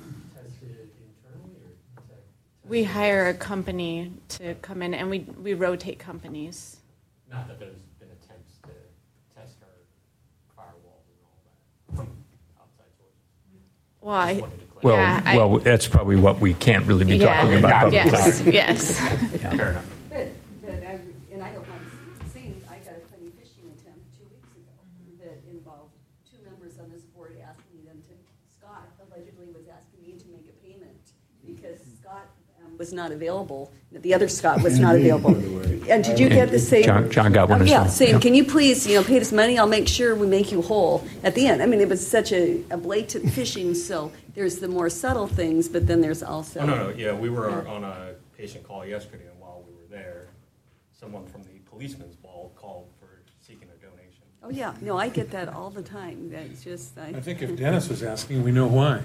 M: We hire a company to come in, and we, we rotate companies.
N: Not that there's been attempts to test our firewalls and all that from outside sources.
M: Well, I,
A: Well,
M: yeah, I-
A: well, that's probably what we can't really be
M: Yeah.
A: talking about.
M: Yes,
A: publicly.
M: yes.
A: Yeah. Fair enough.
E: But, but I, and I don't mind saying, I got a funny phishing attempt two weeks ago that involved two members on this board asking them to, Scott allegedly was asking me to make a payment because Scott um, was not available, the other Scott was not available. And did you get the same?
A: John, John got one
E: Oh,
A: as
E: yeah,
A: well.
E: saying,
A: Yeah.
E: can you please, you know, pay this money? I'll make sure we make you whole at the end. I mean, it was such a, a blatant phishing. So there's the more subtle things, but then there's also.
C: Oh, no, no, yeah, we were on a patient call yesterday, and while we were there, someone from the policeman's ball called for seeking a donation.
E: Oh yeah, no, I get that all the time. That's just. I,
B: I think if Dennis was asking, we know why.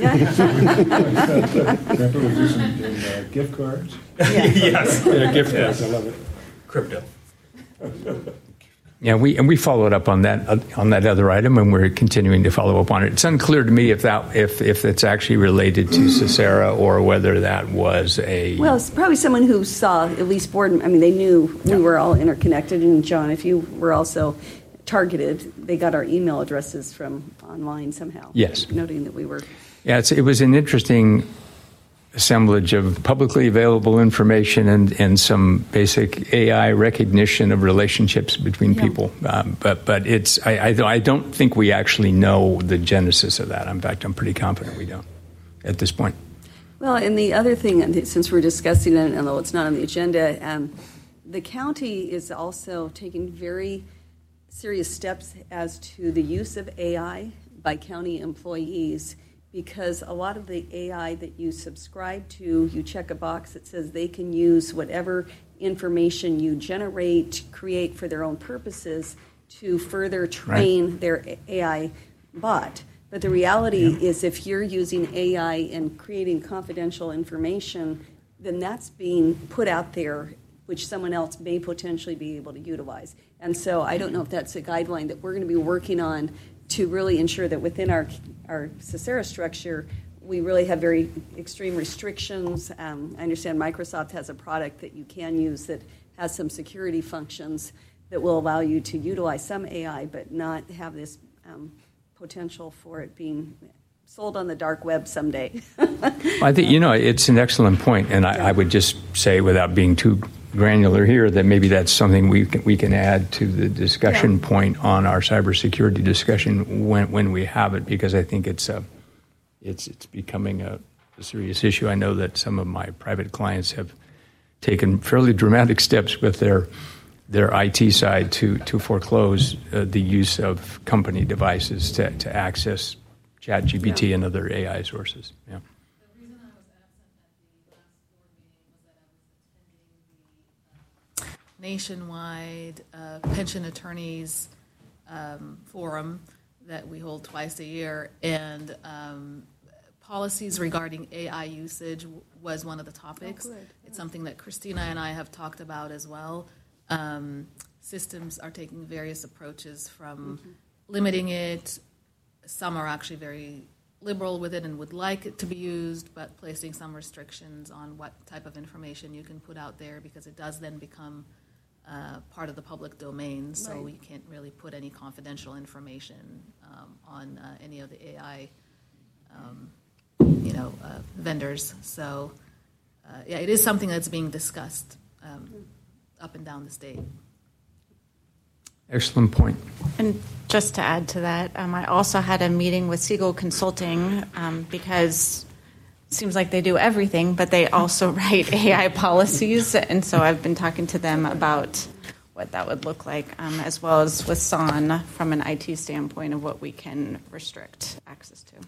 G: uh, gift cards.
C: Yes.
B: Yeah, gift cards, I love it.
C: Crypto.
A: Yeah, we and we followed up on that uh, on that other item, and we're continuing to follow up on it. It's unclear to me if that if if it's actually related to Cicera or whether that was a.
E: Well, it's probably someone who saw at least board. I mean, they knew we were all interconnected. And John, if you were also targeted, they got our email addresses from online somehow.
A: Yes.
E: Noting that we were.
A: Yeah, it's, it was an interesting assemblage of publicly available information and, and some basic A I recognition of relationships between
E: Yeah.
A: people. Um, but but it's I, I I don't think we actually know the genesis of that. In fact, I'm pretty confident we don't at this point.
E: Well, and the other thing, and since we're discussing it, although it's not on the agenda, um, the county is also taking very serious steps as to the use of A I by county employees, because a lot of the A I that you subscribe to, you check a box that says they can use whatever information you generate, create for their own purposes to further train
A: Right.
E: their A I bot. But the reality is if you're using A I and creating confidential information, then that's being put out there, which someone else may potentially be able to utilize. And so I don't know if that's a guideline that we're going to be working on to really ensure that within our our Cicera structure, we really have very extreme restrictions. Um, I understand Microsoft has a product that you can use that has some security functions that will allow you to utilize some A I, but not have this um, potential for it being sold on the dark web someday.
A: I think, you know, it's an excellent point, and I, I would just say, without being too granular here, that maybe that's something we can, we can add to the discussion
E: Yeah.
A: point on our cybersecurity discussion when when we have it, because I think it's a, it's it's becoming a, a serious issue. I know that some of my private clients have taken fairly dramatic steps with their their I T side to to foreclose uh, the use of company devices to to access ChatGPT
E: Yeah.
A: and other A I sources. Yeah.
I: The reason I was absent at the last board meeting was that I was attending the nationwide uh, pension attorneys um, forum that we hold twice a year, and um, policies regarding A I usage w- was one of the topics.
E: Oh, good.
I: It's something that Christina and I have talked about as well. Um, systems are taking various approaches from
E: Mm-hmm.
I: limiting it. Some are actually very liberal with it and would like it to be used, but placing some restrictions on what type of information you can put out there, because it does then become uh, part of the public domain, so
E: Right.
I: you can't really put any confidential information um, on uh, any of the A I, um, you know, uh, vendors. So, uh, yeah, it is something that's being discussed um, up and down the state.
A: Excellent point.
M: And just to add to that, um, I also had a meeting with Siegel Consulting um, because it seems like they do everything, but they also write A I policies. And so I've been talking to them about what that would look like, um, as well as with S O N from an I T standpoint of what we can restrict access to.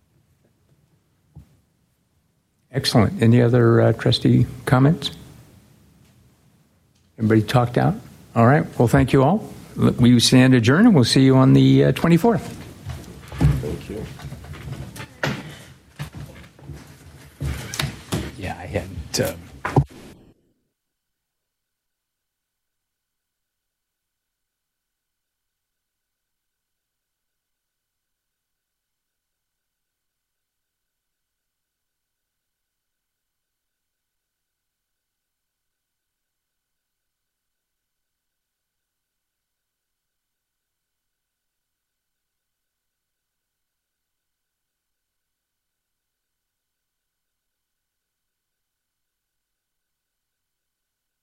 A: Excellent. Any other uh, trustee comments? Everybody talked out? All right. Well, thank you all. We stand adjourned, and we'll see you on the uh, twenty-fourth.